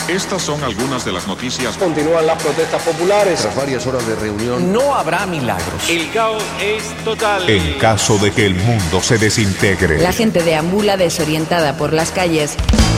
Estas son algunas de las noticias. Continúan las protestas populares. Tras varias horas de reunión, no habrá milagros. El caos es total. En caso de que el mundo se desintegre. La gente deambula desorientada por las calles.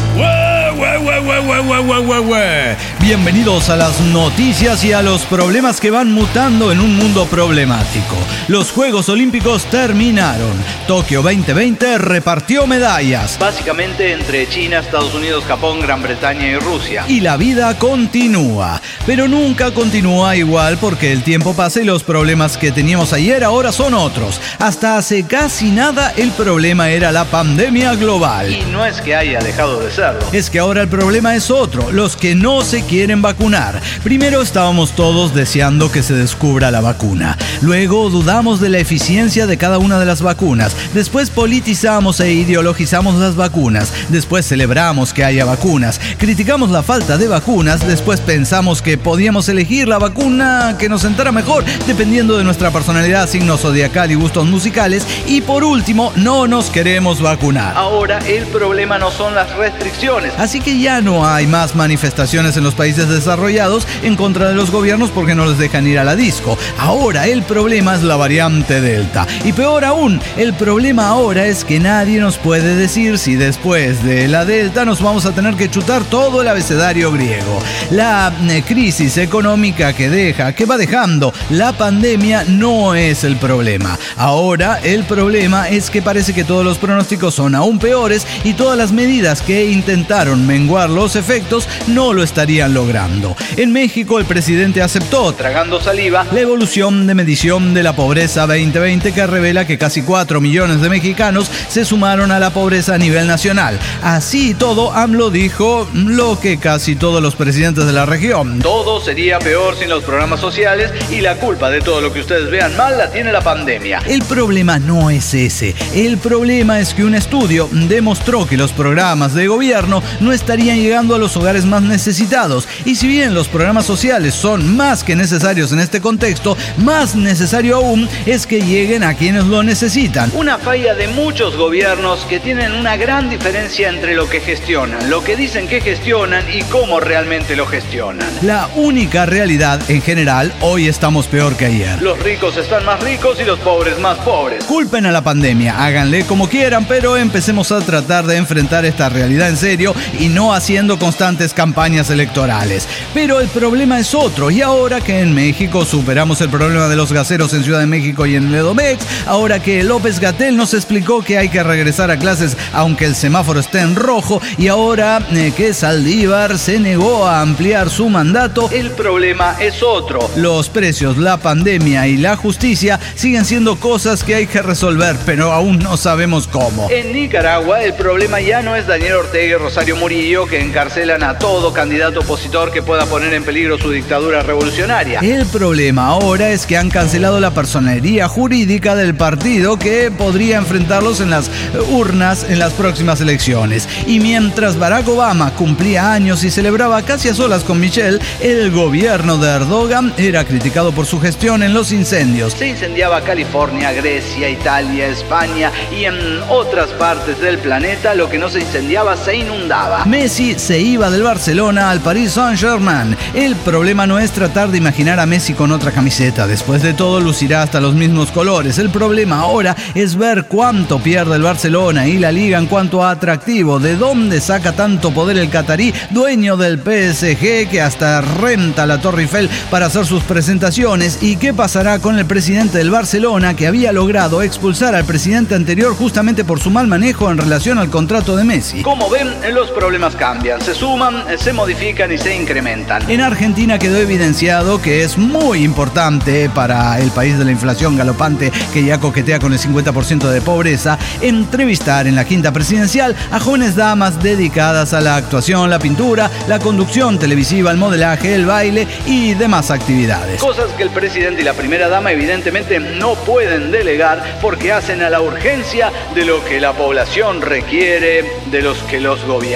Bienvenidos a las noticias y a los problemas que van mutando en un mundo problemático. Los Juegos Olímpicos terminaron. Tokio 2020 repartió medallas. Básicamente entre China, Estados Unidos, Japón, Gran Bretaña y Rusia. Y la vida continúa. Pero nunca continúa igual porque el tiempo pasa y los problemas que teníamos ayer ahora son otros. Hasta hace casi nada el problema era la pandemia global. Y no es que haya dejado de serlo. Es que ahora el problema es otro, los que no se quieren vacunar. Primero estábamos todos deseando que se descubra la vacuna. Luego dudamos de la eficiencia de cada una de las vacunas. Después politizamos e ideologizamos las vacunas. Después celebramos que haya vacunas. Criticamos la falta de vacunas. Después pensamos que podíamos elegir la vacuna que nos sentara mejor, dependiendo de nuestra personalidad, signo zodiacal y gustos musicales. Y por último, no nos queremos vacunar. Ahora el problema no son las restricciones. Así que ya no hay más manifestaciones en los países desarrollados en contra de los gobiernos porque no les dejan ir a la disco. Ahora el problema es la variante Delta. Y peor aún, el problema ahora es que nadie nos puede decir si después de la Delta nos vamos a tener que chutar todo el abecedario griego. La crisis económica que va dejando la pandemia no es el problema. Ahora el problema es que parece que todos los pronósticos son aún peores y todas las medidas que intentaron menguar los efectos no lo estarían logrando. En México el presidente aceptó, tragando saliva, la evolución de medición de la pobreza 2020 que revela que casi 4 millones de mexicanos se sumaron a la pobreza a nivel nacional. Así y todo, AMLO dijo lo que casi todos los presidentes de la región. Todo sería peor sin los programas sociales y la culpa de todo lo que ustedes vean mal la tiene la pandemia. El problema no es ese. El problema es que un estudio demostró que los programas de gobierno no estarían llegando a los hogares más necesitados. Y si bien los programas sociales son más que necesarios en este contexto, más necesario aún es que lleguen a quienes lo necesitan. Una falla de muchos gobiernos que tienen una gran diferencia entre lo que gestionan, lo que dicen que gestionan y cómo realmente lo gestionan. La única realidad en general, hoy estamos peor que ayer. Los ricos están más ricos y los pobres más pobres. Culpen a la pandemia, háganle como quieran, pero empecemos a tratar de enfrentar esta realidad en serio y no haciendo constantes campañas electorales. Pero el problema es otro, y ahora que en México superamos el problema de los gaseros en Ciudad de México y en el Edomex, ahora que López-Gatell nos explicó que hay que regresar a clases aunque el semáforo esté en rojo, y ahora que Saldívar se negó a ampliar su mandato, el problema es otro. Los precios, la pandemia y la justicia siguen siendo cosas que hay que resolver, pero aún no sabemos cómo. En Nicaragua el problema ya no es Daniel Ortega y Rosario Murillo, que encarcelan a todo candidato opositor que pueda poner en peligro su dictadura revolucionaria. El problema ahora es que han cancelado la personería jurídica del partido que podría enfrentarlos en las urnas en las próximas elecciones. Y mientras Barack Obama cumplía años y celebraba casi a solas con Michelle, el gobierno de Erdogan era criticado por su gestión en los incendios. Se incendiaba California, Grecia, Italia, España y en otras partes del planeta lo que no se incendiaba se inundaba. Messi se iba del Barcelona al Paris Saint-Germain. El problema no es tratar de imaginar a Messi con otra camiseta. Después de todo lucirá hasta los mismos colores. El problema ahora es ver cuánto pierde el Barcelona y la Liga en cuanto a atractivo. ¿De dónde saca tanto poder el catarí, dueño del PSG, que hasta renta la Torre Eiffel para hacer sus presentaciones? ¿Y qué pasará con el presidente del Barcelona, que había logrado expulsar al presidente anterior justamente por su mal manejo en relación al contrato de Messi? Como ven, los problemas cambian, se suman, se modifican y se incrementan. En Argentina quedó evidenciado que es muy importante para el país de la inflación galopante, que ya coquetea con el 50% de pobreza, entrevistar en la quinta presidencial a jóvenes damas dedicadas a la actuación, la pintura, la conducción televisiva, el modelaje, el baile y demás actividades. Cosas que el presidente y la primera dama evidentemente no pueden delegar porque hacen a la urgencia de lo que la población requiere de los que los gobiernan.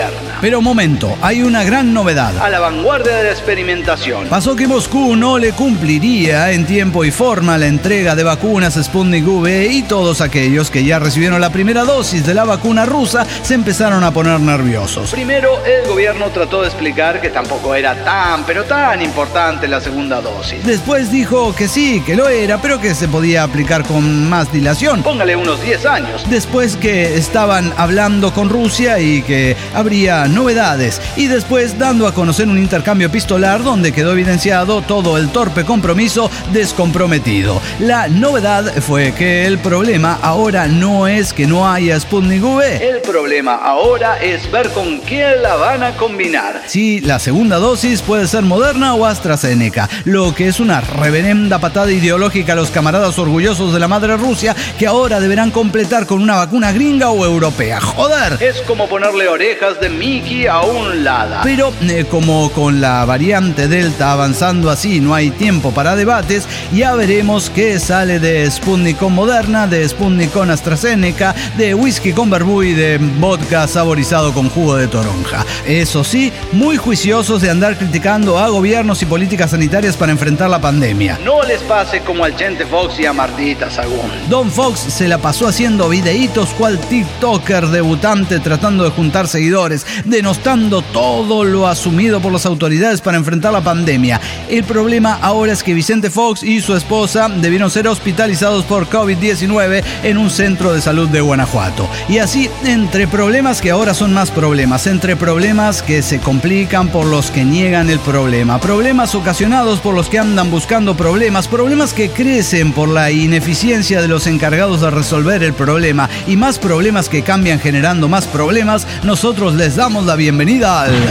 Pero momento, hay una gran novedad. A la vanguardia de la experimentación. Pasó que Moscú no le cumpliría en tiempo y forma la entrega de vacunas Sputnik V y todos aquellos que ya recibieron la primera dosis de la vacuna rusa se empezaron a poner nerviosos. Primero, el gobierno trató de explicar que tampoco era pero tan importante la segunda dosis. Después dijo que sí, que lo era, pero que se podía aplicar con más dilación. Póngale unos 10 años. Después que estaban hablando con Rusia y que habría novedades. Y después dando a conocer un intercambio epistolar donde quedó evidenciado todo el torpe compromiso descomprometido. La novedad fue que el problema ahora no es que no haya Sputnik V. El problema ahora es ver con quién la van a combinar. Si la segunda dosis puede ser Moderna o AstraZeneca, lo que es una reverenda patada ideológica a los camaradas orgullosos de la madre Rusia que ahora deberán completar con una vacuna gringa o europea. ¡Joder! Es como ponerle orejas de Mickey a un Lada. Pero como con la variante Delta avanzando así no hay tiempo para debates, ya veremos qué sale de Sputnik con Moderna, de Sputnik con AstraZeneca, de whisky con verbú y de vodka saborizado con jugo de toronja. Eso sí, muy juiciosos de andar criticando a gobiernos y políticas sanitarias para enfrentar la pandemia. No les pase como al Chente Fox y a Martita Sagún. Don Fox se la pasó haciendo videitos cual TikToker debutante tratando de juntar seguidores, denostando todo lo asumido por las autoridades para enfrentar la pandemia. El problema ahora es que Vicente Fox y su esposa debieron ser hospitalizados por COVID-19 en un centro de salud de Guanajuato. Y así, entre problemas que ahora son más problemas, entre problemas que se complican por los que niegan el problema, problemas ocasionados por los que andan buscando problemas, problemas que crecen por la ineficiencia de los encargados de resolver el problema y más problemas que cambian generando más problemas, nosotros les damos la bienvenida al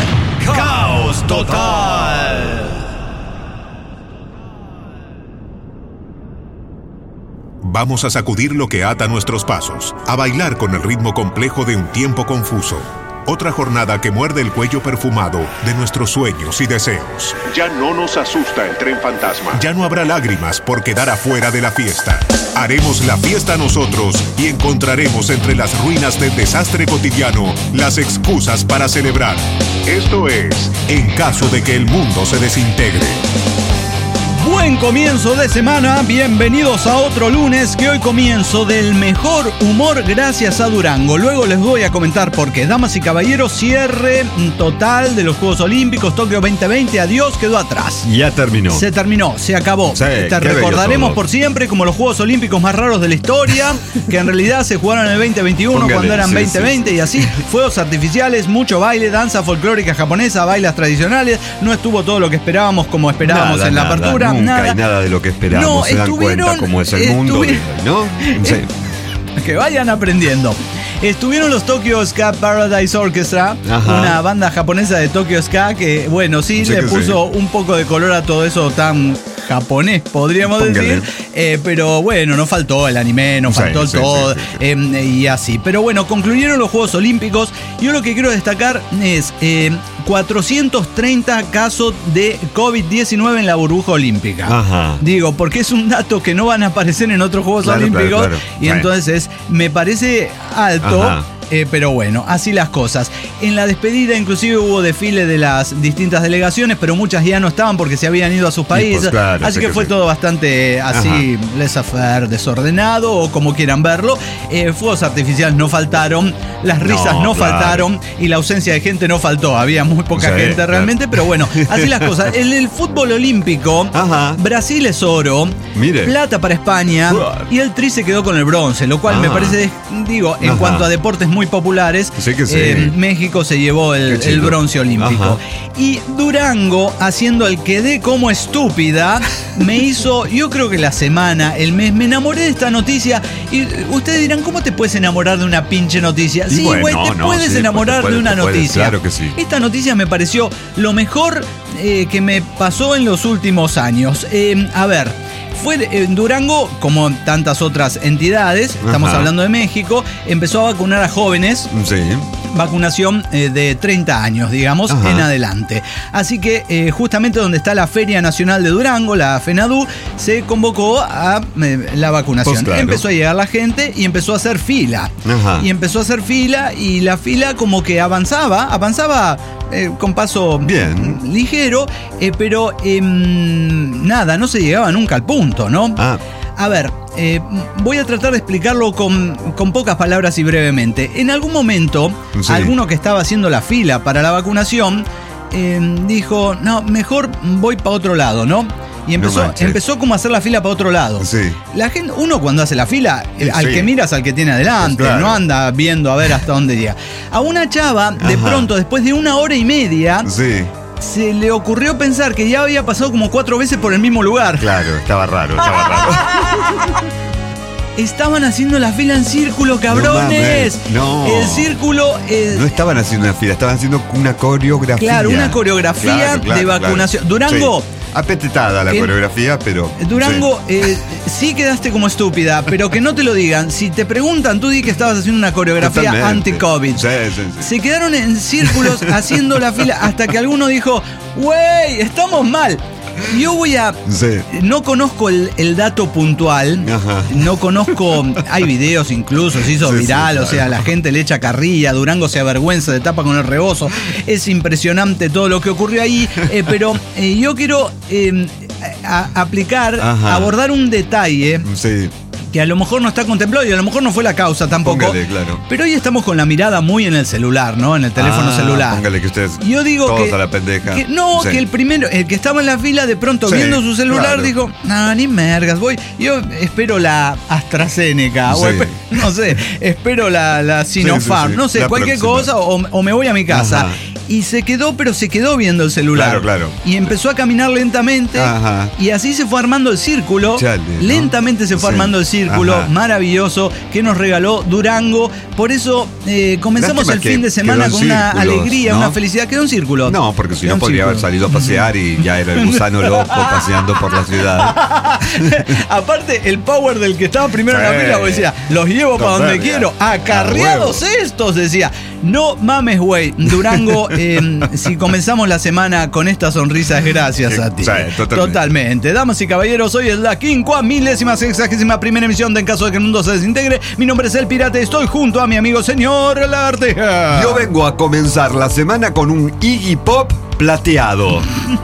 Caos Total. Vamos a sacudir lo que ata nuestros pasos, a bailar con el ritmo complejo de un tiempo confuso. Otra jornada que muerde el cuello perfumado de nuestros sueños y deseos. Ya no nos asusta el tren fantasma. Ya no habrá lágrimas por quedar afuera de la fiesta. Haremos la fiesta nosotros y encontraremos entre las ruinas del desastre cotidiano las excusas para celebrar. Esto es, en caso de que el mundo se desintegre. Buen comienzo de semana, bienvenidos a otro lunes que hoy comienzo del mejor humor gracias a Durango. Luego les voy a comentar por qué. Damas y caballeros, cierre total de los Juegos Olímpicos Tokio 2020, adiós, quedó atrás. Ya terminó. Se terminó, se acabó. Sí, te recordaremos por siempre como los Juegos Olímpicos más raros de la historia, que en realidad se jugaron en el 2021 Póngale, cuando eran 2020 sí. Y así, fuegos artificiales, mucho baile, danza folclórica japonesa, bailes tradicionales, no estuvo todo lo que esperábamos como esperábamos en la apertura. Nunca hay nada de lo que esperamos. No, se dan cuenta cómo es el mundo, ¿no? Sí. Que vayan aprendiendo. Estuvieron los Tokyo Ska Paradise Orchestra, Ajá. Una banda japonesa de Tokyo Ska que, bueno, sí le puso un poco de color a todo eso tan japonés, podríamos decir. Pero bueno, no faltó el anime, no faltó todo. Y así. Pero bueno, concluyeron los Juegos Olímpicos. Yo lo que quiero destacar es 430 casos de COVID-19 en la burbuja olímpica. Ajá. Digo, porque es un dato que no van a aparecer en otros Juegos Olímpicos. Claro. Y entonces me parece alto. Ajá. Pero bueno, así las cosas. En la despedida inclusive hubo desfile de las distintas delegaciones, pero muchas ya no estaban porque se habían ido a sus países. Pues claro, así que fue todo bastante así, laissez-faire, desordenado o como quieran verlo. Fuegos artificiales no faltaron, las risas no faltaron y la ausencia de gente no faltó. Había muy poca gente realmente, pero bueno, así las cosas. En el fútbol olímpico, Brasil es oro, plata para España y el Tri se quedó con el bronce, lo cual me parece, digo, en cuanto a deportes muy populares, México se llevó el bronce olímpico. Ajá. Y Durango, haciendo el quedé como estúpida, me hizo, yo creo que la semana, el mes, me enamoré de esta noticia. Y ustedes dirán, ¿cómo te puedes enamorar de una pinche noticia? Sí, güey, te puedes enamorar de una noticia. Claro que sí. Esta noticia me pareció lo mejor que me pasó en los últimos años. A ver, fue en Durango, como tantas otras entidades, estamos hablando de México, empezó a vacunar a jóvenes. Sí. vacunación de 30 años, digamos, en adelante. Así que justamente donde está la Feria Nacional de Durango, la FENADU, se convocó a la vacunación. Pues claro. Empezó a llegar la gente y empezó a hacer fila. Y empezó a hacer fila y la fila como que avanzaba con paso ligero, pero nada, no se llegaba nunca al punto, ¿no? A ver, voy a tratar de explicarlo con pocas palabras y brevemente. En algún momento, alguno que estaba haciendo la fila para la vacunación dijo, no, mejor voy para otro lado, ¿no? Y empezó como a hacer la fila para otro lado. La gente, uno cuando hace la fila, al que miras al que tiene adelante, no anda viendo a ver hasta dónde llega. A una chava, de pronto, después de 1 hora y media, se le ocurrió pensar que ya había pasado como 4 veces por el mismo lugar. Claro, estaba raro. Estaban haciendo la fila en círculo, cabrones. No. El círculo. No estaban haciendo una fila, estaban haciendo una coreografía. Claro, una coreografía de vacunación. Durango. Apetetada la coreografía, pero... Durango, sí quedaste como estúpida, pero que no te lo digan. Si te preguntan, tú di que estabas haciendo una coreografía anti-COVID. Se quedaron en círculos haciendo la fila hasta que alguno dijo, ¡wey, estamos mal! Yo voy a... No conozco el dato puntual. No conozco... Hay videos incluso, se hizo viral, o sea, la gente le echa carrilla, Durango se avergüenza, se tapa con el rebozo. Es impresionante todo lo que ocurrió ahí, pero yo quiero abordar un detalle que a lo mejor no está contemplado y a lo mejor no fue la causa tampoco. Póngale, claro. Pero hoy estamos con la mirada muy en el celular, ¿no? En el teléfono celular. Póngale que ustedes yo digo todos que, a la pendeja. Que el primero, el que estaba en la fila, de pronto viendo su celular, dijo, no, ni mergas, yo espero la AstraZeneca, no sé, espero la Sinopharm, no sé, la cualquier cosa, o me voy a mi casa. Y se quedó viendo el celular. Claro. Y empezó a caminar lentamente. Y así se fue armando el círculo. Lentamente se fue armando el círculo maravilloso que nos regaló Durango. Por eso comenzamos el fin de semana con una alegría, una felicidad. Quedó un círculo. No, porque si no podría haber salido a pasear y ya era el gusano loco paseando por la ciudad. Aparte, el power del que estaba primero en la fila, decía, los llevo para donde quiero. Acarreados estos, decía. No mames, güey. Durango, si comenzamos la semana con esta sonrisa, es gracias a ti. Totalmente. Damas y caballeros, hoy es la 50.061ª emisión de En Caso de que el Mundo se Desintegre. Mi nombre es El Pirata y estoy junto a mi amigo señor Lagarteja. Yo vengo a comenzar la semana con un Iggy Pop plateado.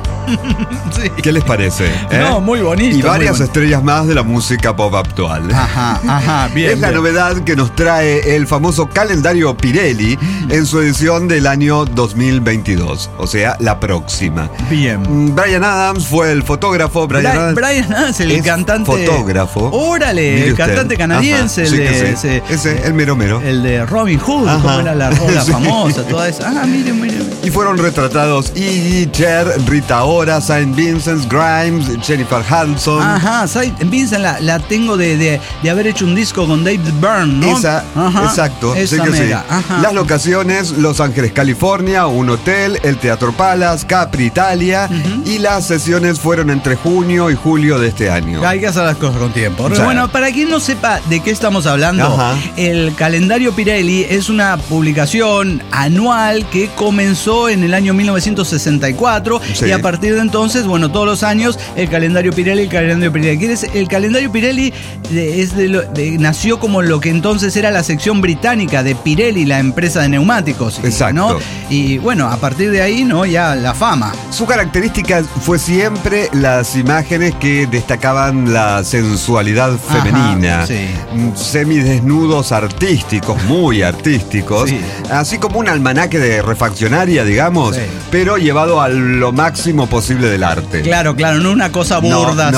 ¿Qué les parece? No, muy bonito. Y varias estrellas más de la música pop actual. Bien. Es la novedad que nos trae el famoso calendario Pirelli en su edición del año 2022, o sea, la próxima. Bien. Bryan Adams fue el fotógrafo. Bryan Adams, el cantante. Fotógrafo. Órale, el cantante canadiense. Ese, el mero. El de Robin Hood, como era la rola famosa, toda esa. Miren. Y fueron retratados Iggy, Cher, Rita Ora, Saint Vincent, Grimes, Jennifer Hudson. Saint Vincent la tengo de haber hecho un disco con David Byrne, ¿no? Exacto. Esa mera. Las locaciones, Los Ángeles, California, un hotel, el Teatro Palace, Capri, Italia. Y las sesiones fueron entre junio y julio de este año. Hay que hacer las cosas con tiempo. Bueno, para quien no sepa de qué estamos hablando, el calendario Pirelli es una publicación anual que comenzó en el año 1964 y a partir de entonces, todos los años el calendario Pirelli. El calendario Pirelli nació como lo que entonces era la sección británica de Pirelli, la empresa de neumáticos. Exacto. ¿no? Y a partir de ahí, ya la fama. Su característica fue siempre las imágenes que destacaban la sensualidad femenina. Semidesnudos artísticos, muy artísticos. Así como un almanaque de refaccionaria, digamos, pero llevado a lo máximo posible del arte. Claro, no una cosa burda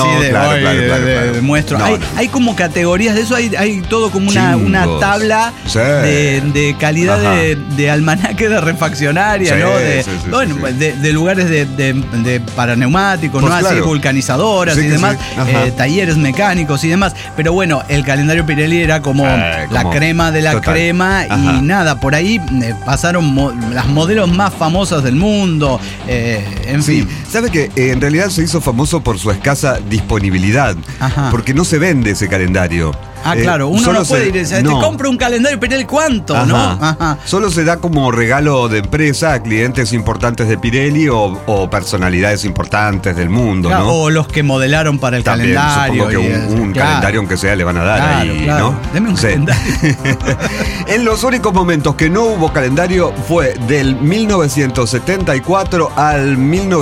de muestro. Hay como categorías de eso, hay todo como una tabla de calidad de almanaque de refaccionaria, ¿no? De lugares para neumáticos, ¿no? Así, vulcanizadoras y demás, talleres mecánicos y demás. Pero el calendario Pirelli era como la crema de la crema y nada, por ahí pasaron las modelos más famosas del mundo, en fin. ¿Sabe que en realidad se hizo famoso por su escasa disponibilidad? Porque no se vende ese calendario. Claro, uno no puede ir y decir, te compro un calendario Pirelli, ¿cuánto? Ajá. ¿No? Ajá. Solo se da como regalo de empresa a clientes importantes de Pirelli o personalidades importantes del mundo, claro, ¿no? O los que modelaron para el También, calendario. supongo que un calendario, aunque sea, le van a dar ahí, claro. ¿no? Deme un calendario. En los únicos momentos que no hubo calendario fue del 1974 al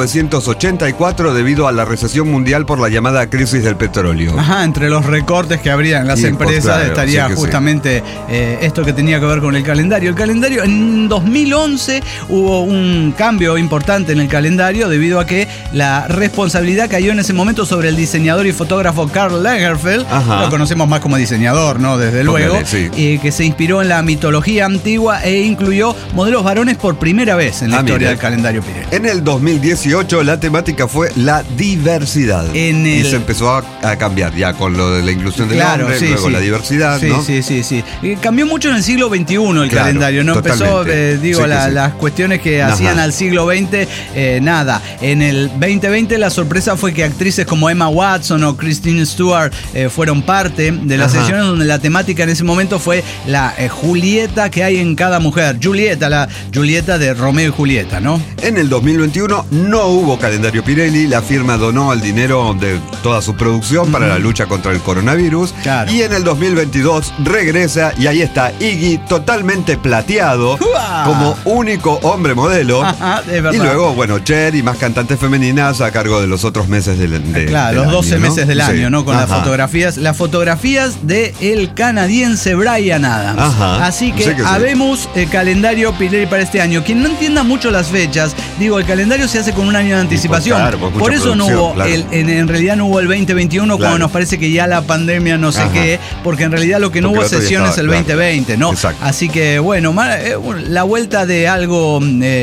1984 debido a la recesión mundial por la llamada crisis del petróleo. Ajá, entre los recortes que habrían las empresas estaría justamente esto que tenía que ver con el calendario. El calendario, en 2011 hubo un cambio importante en el calendario debido a que la responsabilidad cayó en ese momento sobre el diseñador y fotógrafo Karl Lagerfeld. Ajá. Lo conocemos más como diseñador, ¿no? Desde luego. Que se inspiró en la mitología antigua e incluyó modelos varones por primera vez en la historia del calendario Pirelli. En el 2018 la temática fue la diversidad. Y se empezó a cambiar ya con lo de la inclusión del hombre, luego la diversidad, ¿no? Sí. Cambió mucho en el siglo XXI el calendario, ¿no? Totalmente. Empezó, las cuestiones que hacían al siglo XX, nada. En el 2020 la sorpresa fue que actrices como Emma Watson o Kristen Stewart fueron parte de las sesiones donde la temática en ese momento fue la Julieta que hay en cada mujer. La Julieta de Romeo y Julieta, ¿no? En el 2021 no hubo calendario Pirelli, la firma donó el dinero de toda su producción para la lucha contra el coronavirus. Claro. Y en el 2022 regresa y ahí está Iggy totalmente plateado como único hombre modelo. Y luego, bueno, Cher y más cantantes femeninas a cargo de los otros meses del los 12 meses del año, ¿no? Con las fotografías de el canadiense Bryan Adams. Así que habemos el calendario Pirelli para este año. Quien no entienda mucho las fechas, el calendario se hace con un año de anticipación. Por eso no hubo en realidad no hubo el 2021 cuando nos parece que ya la pandemia no sé qué, porque en realidad lo que no hubo sesión es el 2020, ¿no? Exacto. Así que bueno, la vuelta de algo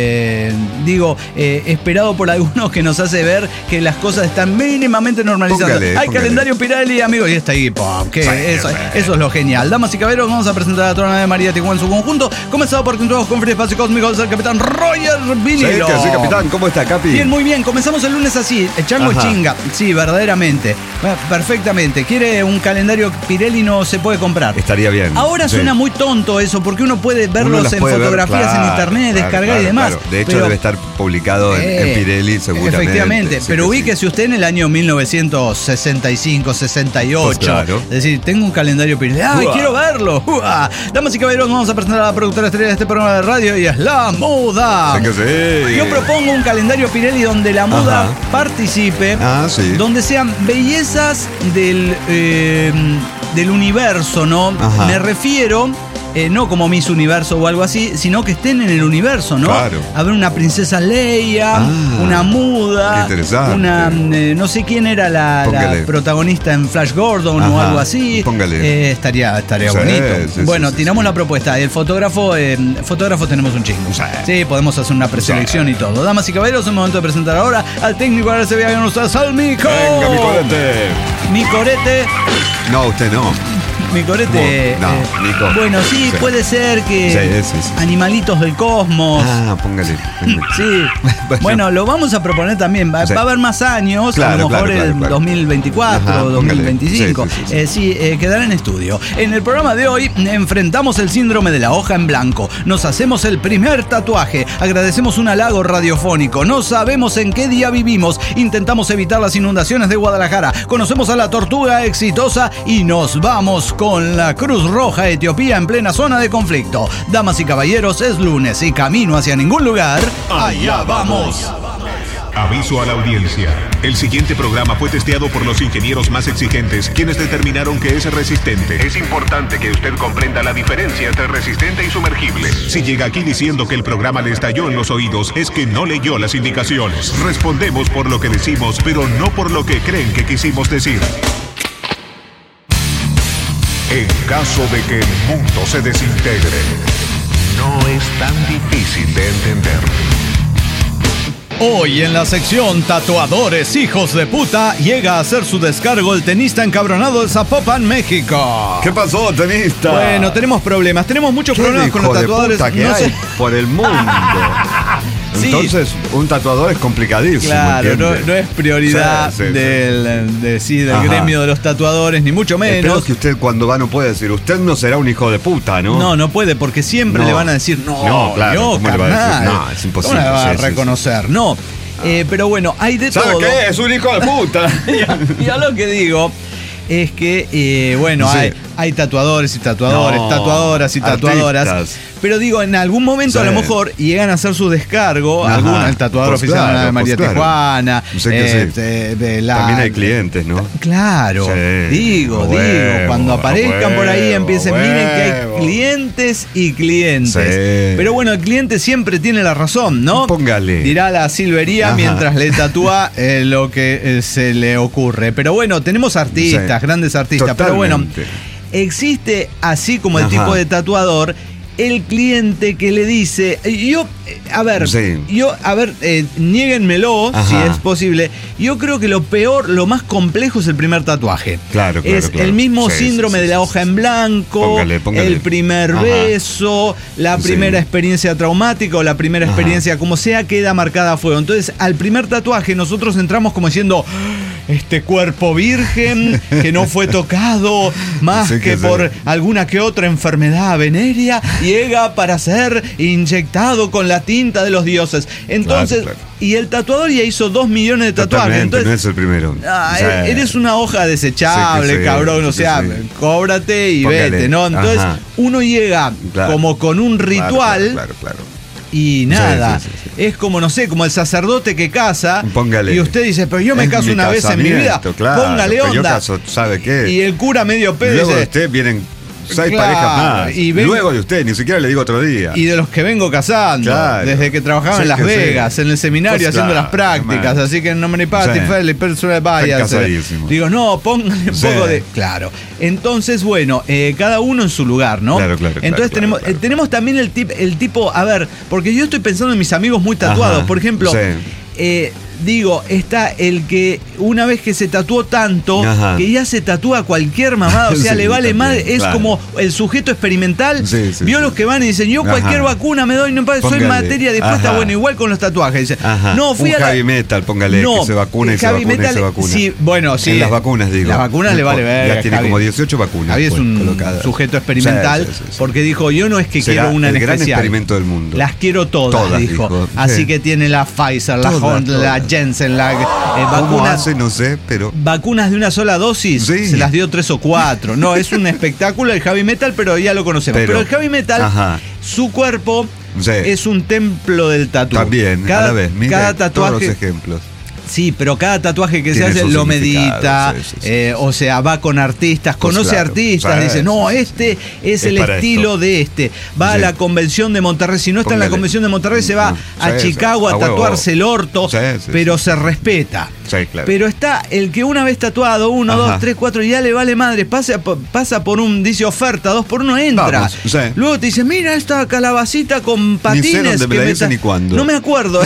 esperado por algunos que nos hace ver que las cosas están mínimamente normalizadas. Hay calendario Pirelli, amigos, y está ahí, eso es lo genial. Damas y caballeros, vamos a presentar a toda la nave María Tijuana en su conjunto, comenzado por Controlados con Free Espacio Cósmico del capitán Roger Vinilo. Sí, capitán, ¿cómo está, Capi? Bien, muy bien, comenzamos el lunes así, chango chinga, sí, verdaderamente, perfectamente. Quiere un calendario Pirelli, no se puede comprar. Estaría bien. Ahora suena muy tonto eso, porque uno puede verlos en fotografías en internet, descargar y demás. Claro. De hecho, debe estar publicado en Pirelli seguramente. Efectivamente, pero ubíquese usted en el año 1965, 68. Es decir, tengo un calendario Pirelli. ¡Ay, quiero verlo! Damas y caballeros, vamos a presentar a la productora estrella de este programa de radio y es la moda. Yo propongo un calendario Pirelli donde la moda participe, donde sean bellezas del universo, ¿no? Me refiero... no como Miss Universo o algo así, sino que estén en el universo, ¿no? Claro. Haber una princesa Leia, una muda, una no sé quién era la protagonista en Flash Gordon o algo así. Estaría bonito. Bueno, tiramos la propuesta. El fotógrafo tenemos un chingo. Sí, podemos hacer una preselección y todo. Damas y caballeros, es el momento de presentar ahora al técnico. Ahora se vea con ustedes al Mico. Venga, mi corete. Mi corete. No, usted no. Mi corete. Nico. Bueno, sí, puede ser que Animalitos del Cosmos. Póngale. Sí. Bueno, lo vamos a proponer también. Va a haber más años, a lo mejor el 2024 o 2025. Quedará en estudio. En el programa de hoy enfrentamos el síndrome de la hoja en blanco. Nos hacemos el primer tatuaje. Agradecemos un halago radiofónico. No sabemos en qué día vivimos. Intentamos evitar las inundaciones de Guadalajara. Conocemos a la tortuga exitosa y nos vamos con la Cruz Roja Etiopía en plena zona de conflicto. Damas y caballeros, es lunes y camino hacia ningún lugar. ¡Allá vamos! Aviso a la audiencia. El siguiente programa fue testeado por los ingenieros más exigentes, quienes determinaron que es resistente. Es importante que usted comprenda la diferencia entre resistente y sumergible. Si llega aquí diciendo que el programa le estalló en los oídos, es que no leyó las indicaciones. Respondemos por lo que decimos, pero no por lo que creen que quisimos decir. En caso de que el mundo se desintegre, no es tan difícil de entender. Hoy en la sección Tatuadores Hijos de Puta llega a hacer su descargo el tenista encabronado de Zapopan, México. ¿Qué pasó, tenista? Bueno, tenemos muchos problemas con los tatuadores. Que hay por el mundo. Sí. Entonces, un tatuador es complicadísimo. Claro, no es prioridad del gremio de los tatuadores, ni mucho menos. Espero que usted cuando va no puede decir, usted no será un hijo de puta, ¿no? No puede, porque siempre le van a decir, claro, ¿cómo le va a decir? No, es imposible. ¿Cómo le va a reconocer? No. Pero bueno, hay de ¿sabe todo. qué? Es un hijo de puta. Yo lo que digo es que, hay tatuadores y tatuadoras y tatuadoras. Artistas. Pero digo, en algún momento a lo mejor llegan a hacer su descargo. El tatuador Pues oficial claro, de María pues Tijuana. Sé que también hay clientes, ¿no? Claro, Sí. digo, cuando aparezcan por ahí empiecen, miren que hay clientes y clientes. Sí. Pero bueno, el cliente siempre tiene la razón, ¿no? Póngale. Dirá la silvería mientras le tatúa lo que se le ocurre. Pero bueno, tenemos artistas, grandes artistas. Totalmente. Pero bueno, existe, así como el tipo de tatuador, el cliente que le dice, niéguenmelo si es posible. Yo creo que lo más complejo es el primer tatuaje. Claro. El mismo síndrome de la hoja en blanco, Póngale. el primer beso, la primera experiencia traumática o la primera experiencia como sea, queda marcada a fuego. Entonces, al primer tatuaje nosotros entramos como diciendo, este cuerpo virgen que no fue tocado más que por alguna que otra enfermedad venérea, llega para ser inyectado con la tinta de los dioses. Entonces, claro. Y el tatuador ya hizo 2 millones de tatuajes. Entonces, no es el primero. Eres una hoja desechable, cabrón. O sea, cóbrate y póngale. Vete, ¿no? Entonces, uno llega como con un ritual. Claro. Y nada, es como, no sé, como el sacerdote que casa. Póngale. Y usted dice, pero yo me caso una vez en mi vida. Claro, póngale onda. Yo caso, ¿sabe qué? Y el cura medio pedo Luego dice, de usted vienen 6 parejas más. Y luego de usted, ni siquiera le digo otro día. Y de los que vengo casando, desde que trabajaba en Las Vegas, en el seminario, haciendo las prácticas. Así que no me pasa, vaya. Digo, no, póngale un poco de. Claro. Entonces, bueno, cada uno en su lugar, ¿no? Claro. Entonces tenemos también el tipo, a ver, porque yo estoy pensando en mis amigos muy tatuados. Por ejemplo, está el que una vez que se tatuó tanto, que ya se tatúa cualquier mamada, o sea, le vale madre, es como el sujeto experimental. Vio los que van y dicen, yo cualquier vacuna me doy, no pasa, soy materia dispuesta. Bueno, igual con los tatuajes. Dice, no, fui un heavy metal, póngale, que se vacuna y se vacuna. Sí, bueno, sí. En las vacunas, digo. Las vacunas le vale ver. Ya tiene como 18 vacunas. Javi es un sujeto experimental, porque dijo, yo no es que quiero una en especial. El gran experimento del mundo. Las quiero todas, dijo. Así que tiene la Pfizer, la Jensen, vacunas. No sé, pero. Vacunas de una sola dosis, se las dio 3 o 4. No, es un espectáculo el heavy metal, pero ya lo conocemos. Pero el heavy metal, su cuerpo es un templo del tatu. También, a la vez. Mira todos los ejemplos. Sí, pero cada tatuaje que se hace lo medita, o sea, va con artistas, conoce artistas, dice, no, este es el estilo de este. Va a la convención de Monterrey, si no está en la convención de Monterrey, se va a Chicago a tatuarse el orto, pero se respeta. Pero está el que una vez tatuado, 1, 2, 3, 4, ya le vale madre, pasa por un, dice oferta, 2 por 1 entra. Luego te dice, mira esta calabacita con patines. Ni sé dónde me la dice ni cuándo. No me acuerdo.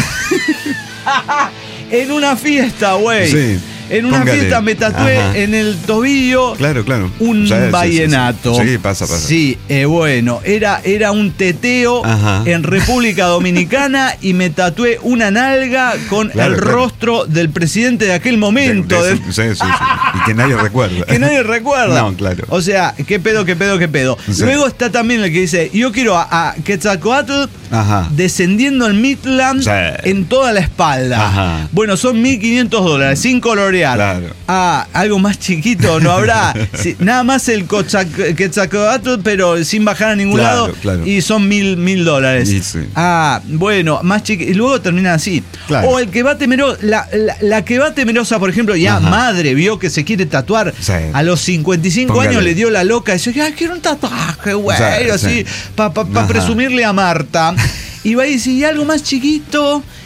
En una fiesta, güey. En una fiesta me tatué en el tobillo un vallenato. Sí, pasa. Sí, bueno, era un teteo en República Dominicana y me tatué una nalga con el rostro del presidente de aquel momento. Y que nadie recuerda. Que nadie recuerda. No, claro. O sea, qué pedo. Luego está también el que dice, yo quiero a Quetzalcóatl descendiendo en Midland en toda la espalda. Bueno, son $1.500 sin colorear. Algo más chiquito no habrá. Nada más el Quetzalcóatl, pero sin bajar a ningún lado. Y son $1.000. Bueno, más chiquito. Y luego termina así. O el que va temerosa, la que va temerosa, por ejemplo, madre vio que se quiere tatuar. A los 55 años le dio la loca y dice, quiero un tatuaje, güey. Así, para presumirle a Marta. Y va y dice, y algo más chiquito.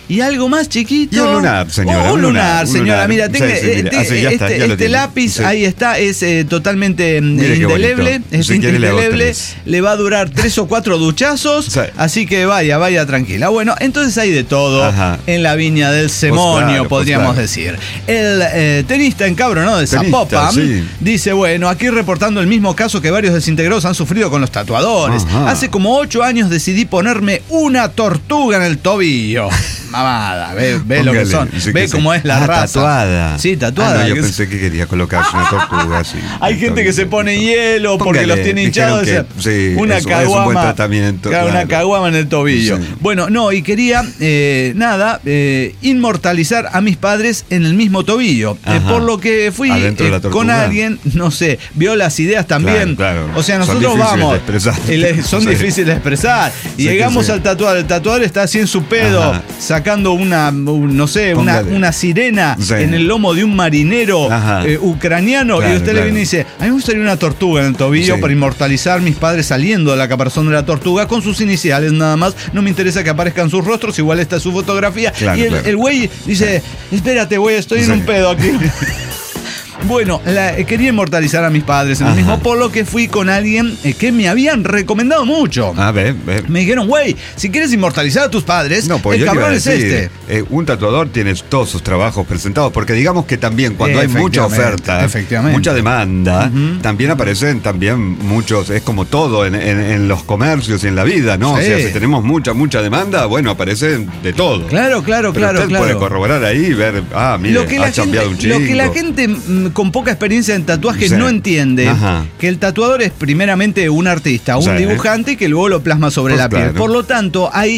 Y algo más chiquito. Y un lunar, señora. Un lunar, señora. Mira, este lápiz, ahí está, es totalmente indeleble. Es indeleble. Le va a durar 3 o 4 duchazos. Sí. Así que vaya tranquila. Bueno, entonces hay de todo en la viña del Semonio, podríamos decir. El tenista encabronado de Zapopan dice, bueno, aquí reportando el mismo caso que varios desintegrados han sufrido con los tatuadores. Hace como 8 años decidí ponerme una tortuga en el tobillo. Mamada, ve lo que son. Ve cómo es la raza. Tatuada. Sí, tatuada. No, yo pensé que quería colocarse una tortuga así. Hay gente que se pone hielo porque los tiene hinchados. Una caguama. Es un buen tratamiento. Una caguama en el tobillo. Sí. Bueno, no, y quería, inmortalizar a mis padres en el mismo tobillo. Por lo que fui con alguien, no sé, vio las ideas también. Claro. O sea, nosotros vamos. Son difíciles de expresar. Y llegamos al tatuador. El tatuador está así en su pedo, sacando una sirena en el lomo de un marinero ucraniano, y usted le viene y dice, a mí me gustaría una tortuga en el tobillo para inmortalizar mis padres saliendo de la caparazón de la tortuga con sus iniciales nada más, no me interesa que aparezcan sus rostros, igual está su fotografía. Y el güey dice, espérate güey, estoy en un pedo aquí. Bueno, quería inmortalizar a mis padres en el mismo, por lo que fui con alguien que me habían recomendado mucho. Me dijeron, güey, si quieres inmortalizar a tus padres, el cabrón es este. Un tatuador tiene todos sus trabajos presentados, porque digamos que también cuando hay mucha oferta, mucha demanda, también aparecen muchos, es como todo en los comercios y en la vida, ¿no? O sea, si tenemos mucha demanda, bueno, aparecen de todo. Claro. Usted puede corroborar ahí y ver, mire, ha cambiado un chico. Lo que la gente con poca experiencia en tatuajes no entiende que el tatuador es primeramente un artista, un dibujante que luego lo plasma sobre la piel. Por lo tanto, hay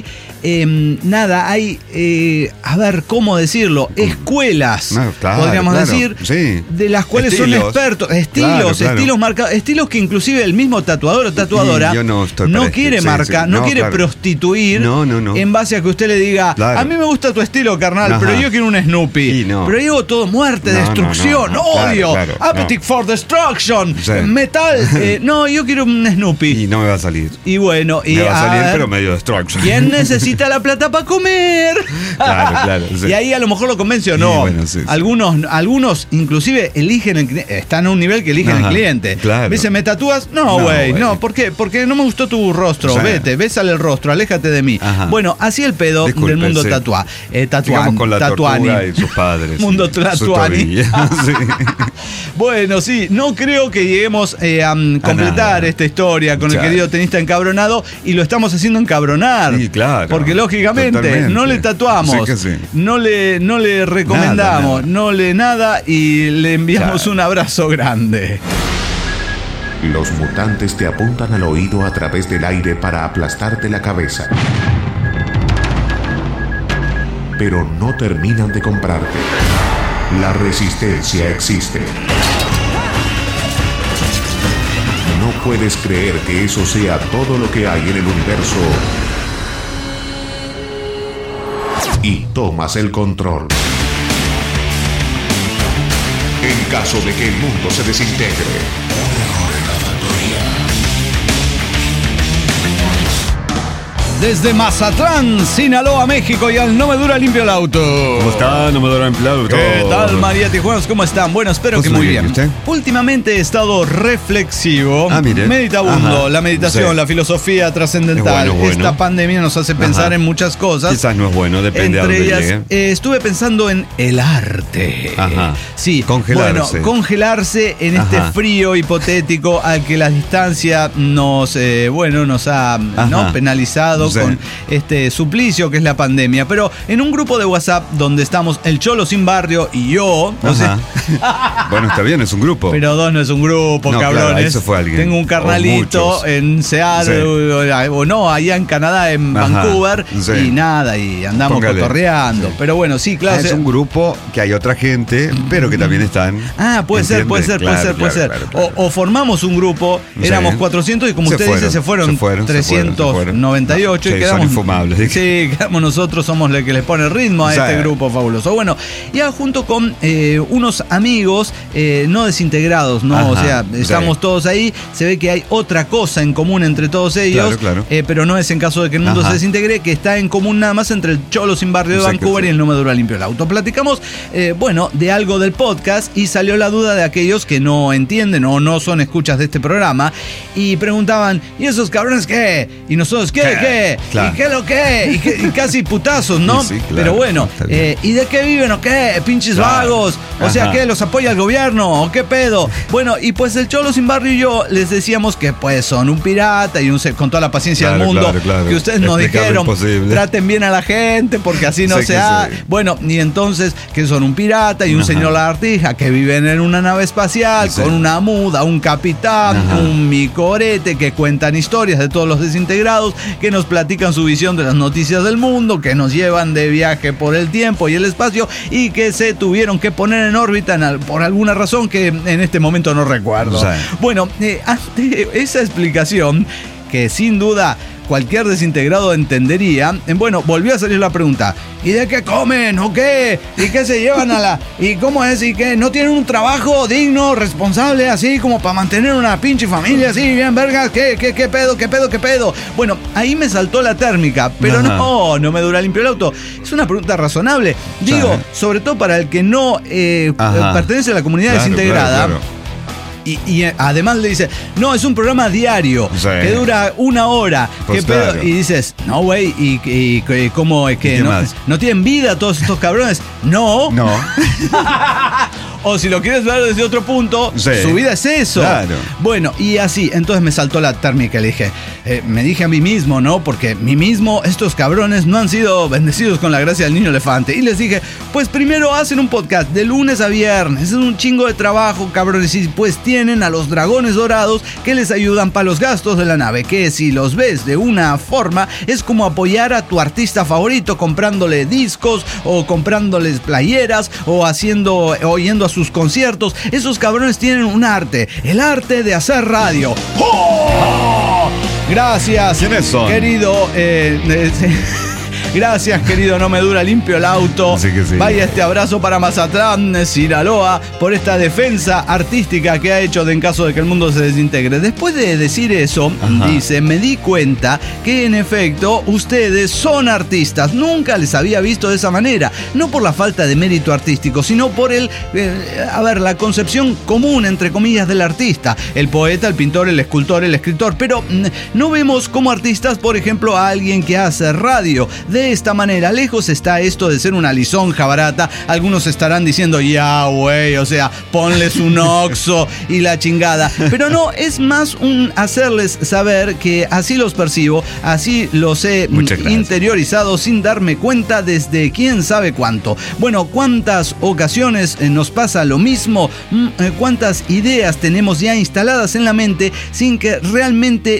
a ver, ¿cómo decirlo? Escuelas, podríamos decir, de las cuales son expertos. Estilos marcados, estilos que inclusive el mismo tatuador o tatuadora no quiere marcar, no quiere prostituir en base a que usted le diga, a mí me gusta tu estilo, carnal, pero yo quiero un Snoopy. Pero digo todo, muerte, destrucción, odio, appetite for destruction, metal. No, yo quiero un Snoopy. Y no me va a salir. Y bueno, me va a salir, pero medio destruction. ¿Quién necesita la plata para comer? Claro. Y ahí a lo mejor lo convence o no. Bueno, algunos inclusive eligen están a un nivel que eligen el cliente. Me dicen, ¿me tatúas? No, güey. No, ¿por qué? Porque no me gustó tu rostro. Vete, bésale el rostro, aléjate de mí. Bueno, así el pedo del mundo Sigamos con la tortuga y sus padres. Mundo tatuani. Bueno, no creo que lleguemos a completar esta historia con el querido tenista encabronado, y lo estamos haciendo encabronar. Sí, claro. Porque lógicamente no le tatuamos, no le recomendamos, nada, y le enviamos un abrazo grande. Los mutantes te apuntan al oído a través del aire para aplastarte la cabeza. Pero no terminan de comprarte. La resistencia existe. No puedes creer que eso sea todo lo que hay en el universo. Y tomas el control. En caso de que el mundo se desintegre. Desde Mazatlán, Sinaloa, México, y al No Me Dura Limpio el Auto. ¿Cómo está? No Me Dura Limpio el Auto. ¿Qué tal, María Tijuanas? ¿Cómo están? Bueno, espero que muy bien. ¿Usted? Últimamente he estado reflexivo, meditabundo, la meditación, la filosofía trascendental. Esta pandemia nos hace pensar en muchas cosas. Quizás no es bueno, depende de dónde llegue. Estuve pensando en el arte. Sí, congelarse. Congelarse en este frío hipotético al que la distancia nos ha penalizado con este suplicio que es la pandemia. Pero en un grupo de WhatsApp donde estamos el Cholo Sin Barrio y yo, bueno, está bien, es un grupo. Pero dos no es un grupo, cabrones. Claro, ahí se fue alguien. Tengo un carnalito en Seattle, allá en Canadá, en Vancouver, y andamos cotorreando. Pero bueno, claro. Es un grupo que hay otra gente, pero que también están. Puede ser. O formamos un grupo, éramos 400 y como usted dice, se fueron 398. 8 y quedamos. Son infumables. Sí, quedamos nosotros, somos los que les pone ritmo a este grupo fabuloso. Bueno, ya junto con unos amigos no desintegrados, ¿no? Ajá, o sea, estamos todos ahí, se ve que hay otra cosa en común entre todos ellos, claro. Pero no es en caso de que el mundo se desintegre, que está en común nada más entre el Cholo Sin Barrio de Vancouver y el No Me Dura Limpio el Auto. Platicamos, de algo del podcast y salió la duda de aquellos que no entienden o no son escuchas de este programa y preguntaban, ¿y esos cabrones qué? ¿Y nosotros qué? Claro. ¿Y qué lo qué? Y casi putazos, ¿no? Sí, claro. Pero bueno, ¿y de qué viven o qué? Pinches vagos. O sea, ¿qué? ¿Los apoya el gobierno? ¿O qué pedo? Bueno, y pues el Cholo Sin Barrio y yo les decíamos que pues son un pirata y con toda la paciencia del mundo, que ustedes nos dijeron, traten bien a la gente porque así no se hace. Bueno, y entonces que son un pirata y un señor lagartija que viven en una nave espacial con una muda, un capitán, un micorete, que cuentan historias de todos los desintegrados, que nos platican su visión de las noticias del mundo, que nos llevan de viaje por el tiempo y el espacio y que se tuvieron que poner en órbita por alguna razón que en este momento no recuerdo. Bueno, ante esa explicación, que sin duda cualquier desintegrado entendería, volvió a salir la pregunta, ¿y de qué comen o qué? ¿Y qué se llevan y cómo es? ¿Y qué? ¿No tienen un trabajo digno, responsable, así como para mantener una pinche familia así, bien vergas? ¿Qué pedo? Bueno, ahí me saltó la térmica, pero no me dura limpio el auto. Es una pregunta razonable. Digo, sobre todo para el que no pertenece a la comunidad desintegrada. Claro. Y además le dice, no, es un programa diario que dura 1 hora. Pues claro. Y dices, no, güey, y ¿cómo es que no tienen vida todos estos cabrones? No. O si lo quieres ver desde otro punto, su vida es eso. Claro. Bueno, y así, entonces me saltó la térmica. Le dije, me dije a mí mismo, ¿no? Porque mí mismo, estos cabrones no han sido bendecidos con la gracia del niño elefante. Y les dije, pues primero hacen un podcast de lunes a viernes. Es un chingo de trabajo, cabrones. Y pues tienen a los dragones dorados que les ayudan para los gastos de la nave. Que si los ves de una forma, es como apoyar a tu artista favorito comprándole discos o comprándoles playeras o oyendo a sus conciertos. Esos cabrones tienen un arte, el arte de hacer radio. ¡Oh! Gracias, querido. Gracias, querido No Me Dura Limpio el Auto. Sí. Vaya este abrazo para Mazatlán, Sinaloa, por esta defensa artística que ha hecho en caso de que el mundo se desintegre. Después de decir eso, dice, me di cuenta que en efecto ustedes son artistas. Nunca les había visto de esa manera. No por la falta de mérito artístico, sino por la concepción común, entre comillas, del artista. El poeta, el pintor, el escultor, el escritor. Pero no vemos como artistas, por ejemplo, a alguien que hace radio. De esta manera, lejos está esto de ser una lisonja barata. Algunos estarán diciendo, ya, güey, o sea, ponles un Oxxo y la chingada. Pero no, es más un hacerles saber que así los percibo, así los he interiorizado sin darme cuenta desde quién sabe cuánto. Bueno, ¿cuántas ocasiones nos pasa lo mismo? ¿Cuántas ideas tenemos ya instaladas en la mente sin que realmente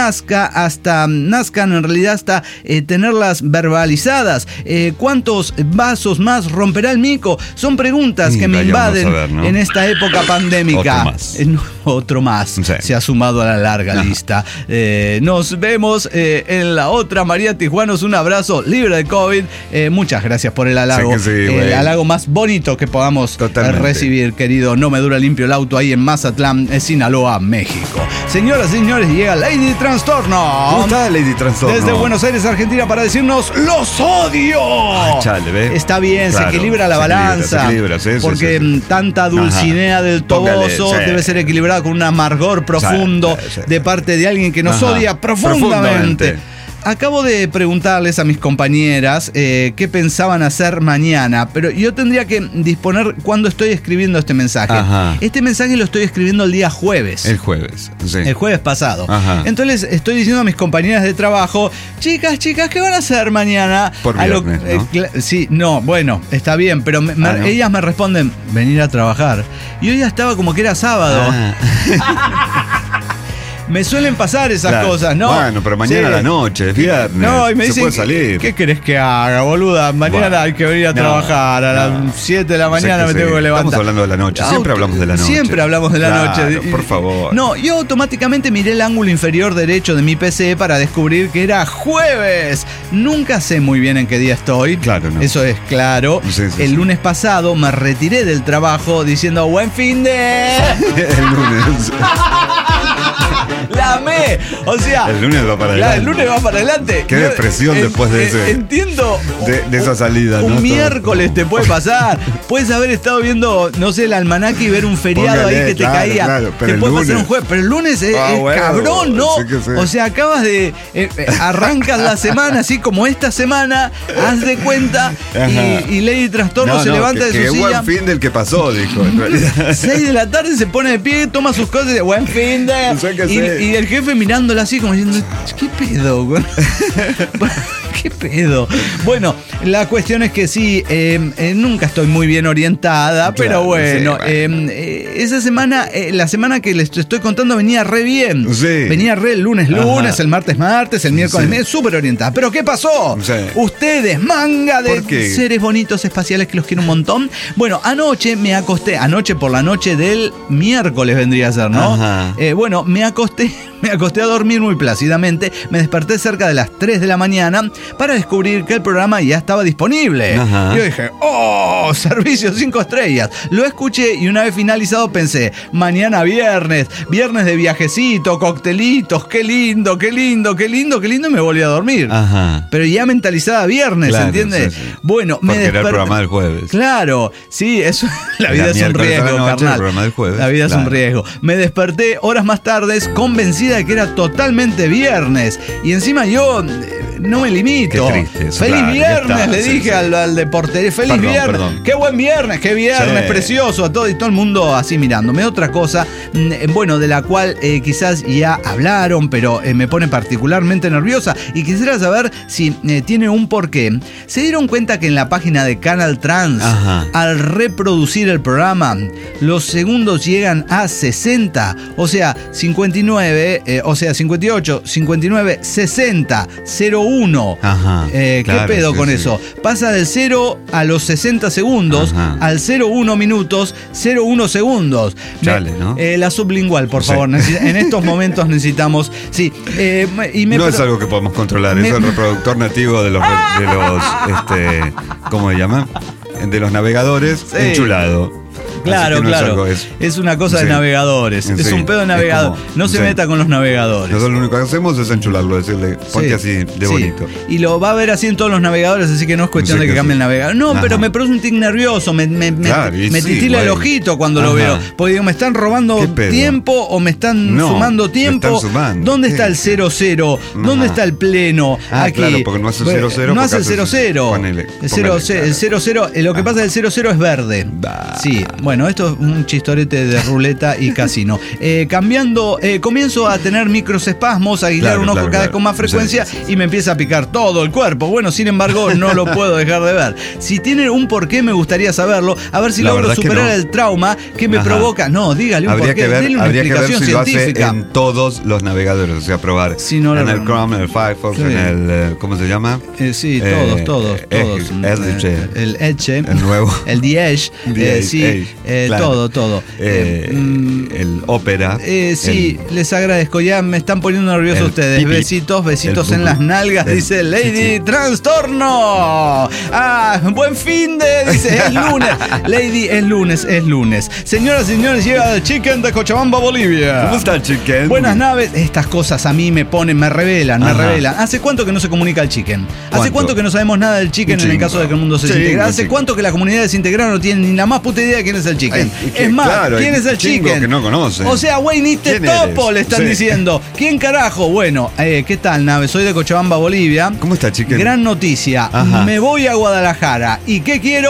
nazcan en realidad hasta tenerlas verbalizadas? ¿Cuántos vasos más romperá el mico? Son preguntas que me invaden en esta época pandémica. Otro más. Se ha sumado a la larga lista. Nos vemos en la otra. María Tijuanos, un abrazo libre de COVID. Muchas gracias por el halago. El halago más bonito que podamos recibir, querido No Me Dura Limpio el Auto, ahí en Mazatlán, Sinaloa, México. Señoras y señores, llega Lady Trastorno. ¿Cómo está Lady Trastorno? Desde Buenos Aires, Argentina, para decirnos ¡los odio! Chale, ¿ve? Está bien, claro, se equilibra la balanza. Se equilibra, porque tanta dulcinea del Toboso debe ser equilibrada con un amargor profundo de parte de alguien que nos odia profundamente. Acabo de preguntarles a mis compañeras qué pensaban hacer mañana, pero yo tendría que disponer cuándo estoy escribiendo este mensaje. Este mensaje lo estoy escribiendo el día jueves. El jueves, sí. El jueves pasado. Entonces estoy diciendo a mis compañeras de trabajo, chicas, ¿qué van a hacer mañana? Por viernes, ¿no? Sí, no, bueno, está bien, pero ellas me responden, venir a trabajar. Y yo ya estaba como que era sábado. Me suelen pasar esas cosas, ¿no? Bueno, pero mañana a la noche, es viernes. No, y me dicen, puede salir. ¿qué querés que haga, boluda? Mañana hay que venir a trabajar. A las 7 de la mañana me tengo que levantar. Estamos hablando de la noche. Siempre hablamos de la noche. Siempre hablamos de la noche. Por favor. No, yo automáticamente miré el ángulo inferior derecho de mi PC para descubrir que era jueves. Nunca sé muy bien en qué día estoy. Claro, no. Eso es claro. El lunes pasado me retiré del trabajo diciendo buen fin de... El lunes. La amé. O sea, el lunes va para adelante. El lunes va para adelante. Qué depresión después de ese. Entiendo. De esa salida, ¿no? Un miércoles te puede pasar. Puedes haber estado viendo, no sé, el almanaque y ver un feriado ahí que te caía. Claro, te puede pasar un jueves. Pero el lunes es bueno, cabrón, ¿no? Sí. O sea, acabas de. Arrancas la semana así como esta semana, haz de cuenta. Y Lady Trastorno se levanta de su silla. Qué buen fin del que pasó, dijo. En realidad. 6 de la tarde se pone de pie, toma sus cosas y dice, buen fin de. Y el jefe mirándola así como diciendo, ¿qué pedo? ¿Qué pedo? Bueno, la cuestión es que sí, nunca estoy muy bien orientada, claro, pero bueno, esa semana, la semana que les estoy contando venía re bien. Sí. Venía re el lunes, el martes, el miércoles, súper orientada. ¿Pero qué pasó? Sí. Ustedes, manga de seres bonitos espaciales que los quiero un montón. Bueno, anoche por la noche del miércoles vendría a ser, ¿no? Bueno, me acosté a dormir muy plácidamente, me desperté cerca de las 3 de la mañana para descubrir que el programa ya estaba disponible. Yo dije, servicio 5 estrellas. Lo escuché y una vez finalizado pensé, mañana viernes de viajecito, coctelitos, qué lindo, y me volví a dormir. Pero ya mentalizada viernes, claro, ¿entiendes? Sí. Bueno, porque me desperté. Era el programa del jueves. Claro, sí, eso, la vida es un riesgo, carnal. La vida es un riesgo. Me desperté horas más tarde convencida de que era totalmente viernes. Y encima yo no me limito. Qué triste eso, feliz viernes, le dije al deporte. Feliz viernes. Perdón. Qué buen viernes, precioso. Todo el mundo así mirándome. Otra cosa, bueno, de la cual quizás ya hablaron, pero me pone particularmente nerviosa. Y quisiera saber si tiene un porqué. ¿Se dieron cuenta que en la página de Canal Trans, al reproducir el programa, los segundos llegan a 60? O sea, 59, 58, 59, 60, 01. Claro, ¿qué pedo con eso? Pasa del 0 a los 60 segundos, al 0,1 minutos, 0,1 segundos. Chale, ¿no? La sublingual, por favor. En estos momentos necesitamos. Sí. No es algo que podemos controlar, es el reproductor nativo de los ¿cómo se llama? De los navegadores, enchulado. Claro. Es una cosa de navegadores. Es un pedo de navegador. No se meta con los navegadores. Nosotros lo único que hacemos es enchularlo, decirle, ponte así de bonito. Y lo va a ver así en todos los navegadores, así que no es cuestión de que cambie el navegador. No, pero me produce un tic nervioso. Me titila el ojito cuando lo veo. Porque digo, ¿me están robando tiempo o me están sumando tiempo? Me están sumando. ¿Dónde está el 00? ¿Dónde está el pleno? Aquí. Claro, porque no hace 00. No hace el 00. El 00, lo que pasa es que el 00 es verde. Sí, bueno, esto es un chistorete de ruleta y casino. Cambiando, comienzo a tener microespasmos, a guiar un ojo cada vez con más frecuencia y me empieza a picar todo el cuerpo. Bueno, sin embargo, no lo puedo dejar de ver. Si tiene un porqué, me gustaría saberlo. A ver si logro superar el trauma que me provoca. No, dígale un porqué, dile una explicación científica. En todos los navegadores, o sea, probar en el Chrome, en el Firefox, en el, ¿cómo se llama? Sí, todos. El Edge, el nuevo, el The Edge, sí. Todo. El Opera. Sí, les agradezco. Ya me están poniendo nerviosos ustedes. Pipi, besitos en las nalgas, dice Lady Trastorno. Buen fin de, dice, es lunes. Lady, es lunes. Señoras y señores, llega el Chicken de Cochabamba, Bolivia. ¿Cómo está el Chicken? Buenas naves. Estas cosas a mí me revelan. ¿Hace cuánto que no se comunica el Chicken? ¿Hace cuánto que no sabemos nada del Chicken en el caso de que el mundo se desintegre? ¿Hace cuánto que la comunidad desintegrada no tiene ni la más puta idea de quién es el Chicken? Es más, ¿quién es el Chicken? Que no conocen. O sea, güey, ni te topo, le están diciendo. ¿Quién carajo? Bueno, ¿qué tal, nave? Soy de Cochabamba, Bolivia. ¿Cómo está, Chicken? Gran noticia. Me voy a Guadalajara. ¿Y qué quiero?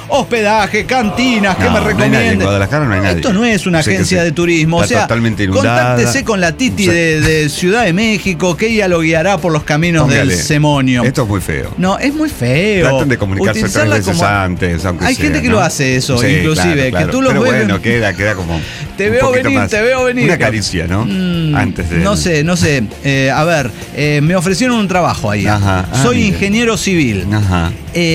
hospedaje, cantinas, que me No hay nadie, en recomienden. Guadalajara no hay nadie. Esto no es una Sí que agencia sí. de turismo. Está o sea, totalmente inundada. contáctese con la Titi Sí. de Ciudad de México, que ella lo guiará por los caminos Póngale. del Semonio. Esto es muy feo. No, es muy feo. Traten de comunicarse 3 Utilizarla veces como- antes, aunque Hay sea, gente que ¿no? lo hace eso, Sí, inclusive, claro. que tú los Pero ves. bueno, queda como. Te un veo poquito venir, más. te veo venir. Una caricia, ¿no? Antes de. No sé. A ver, me ofrecieron un trabajo ahí. Ajá. Soy mire. ingeniero civil. Ajá.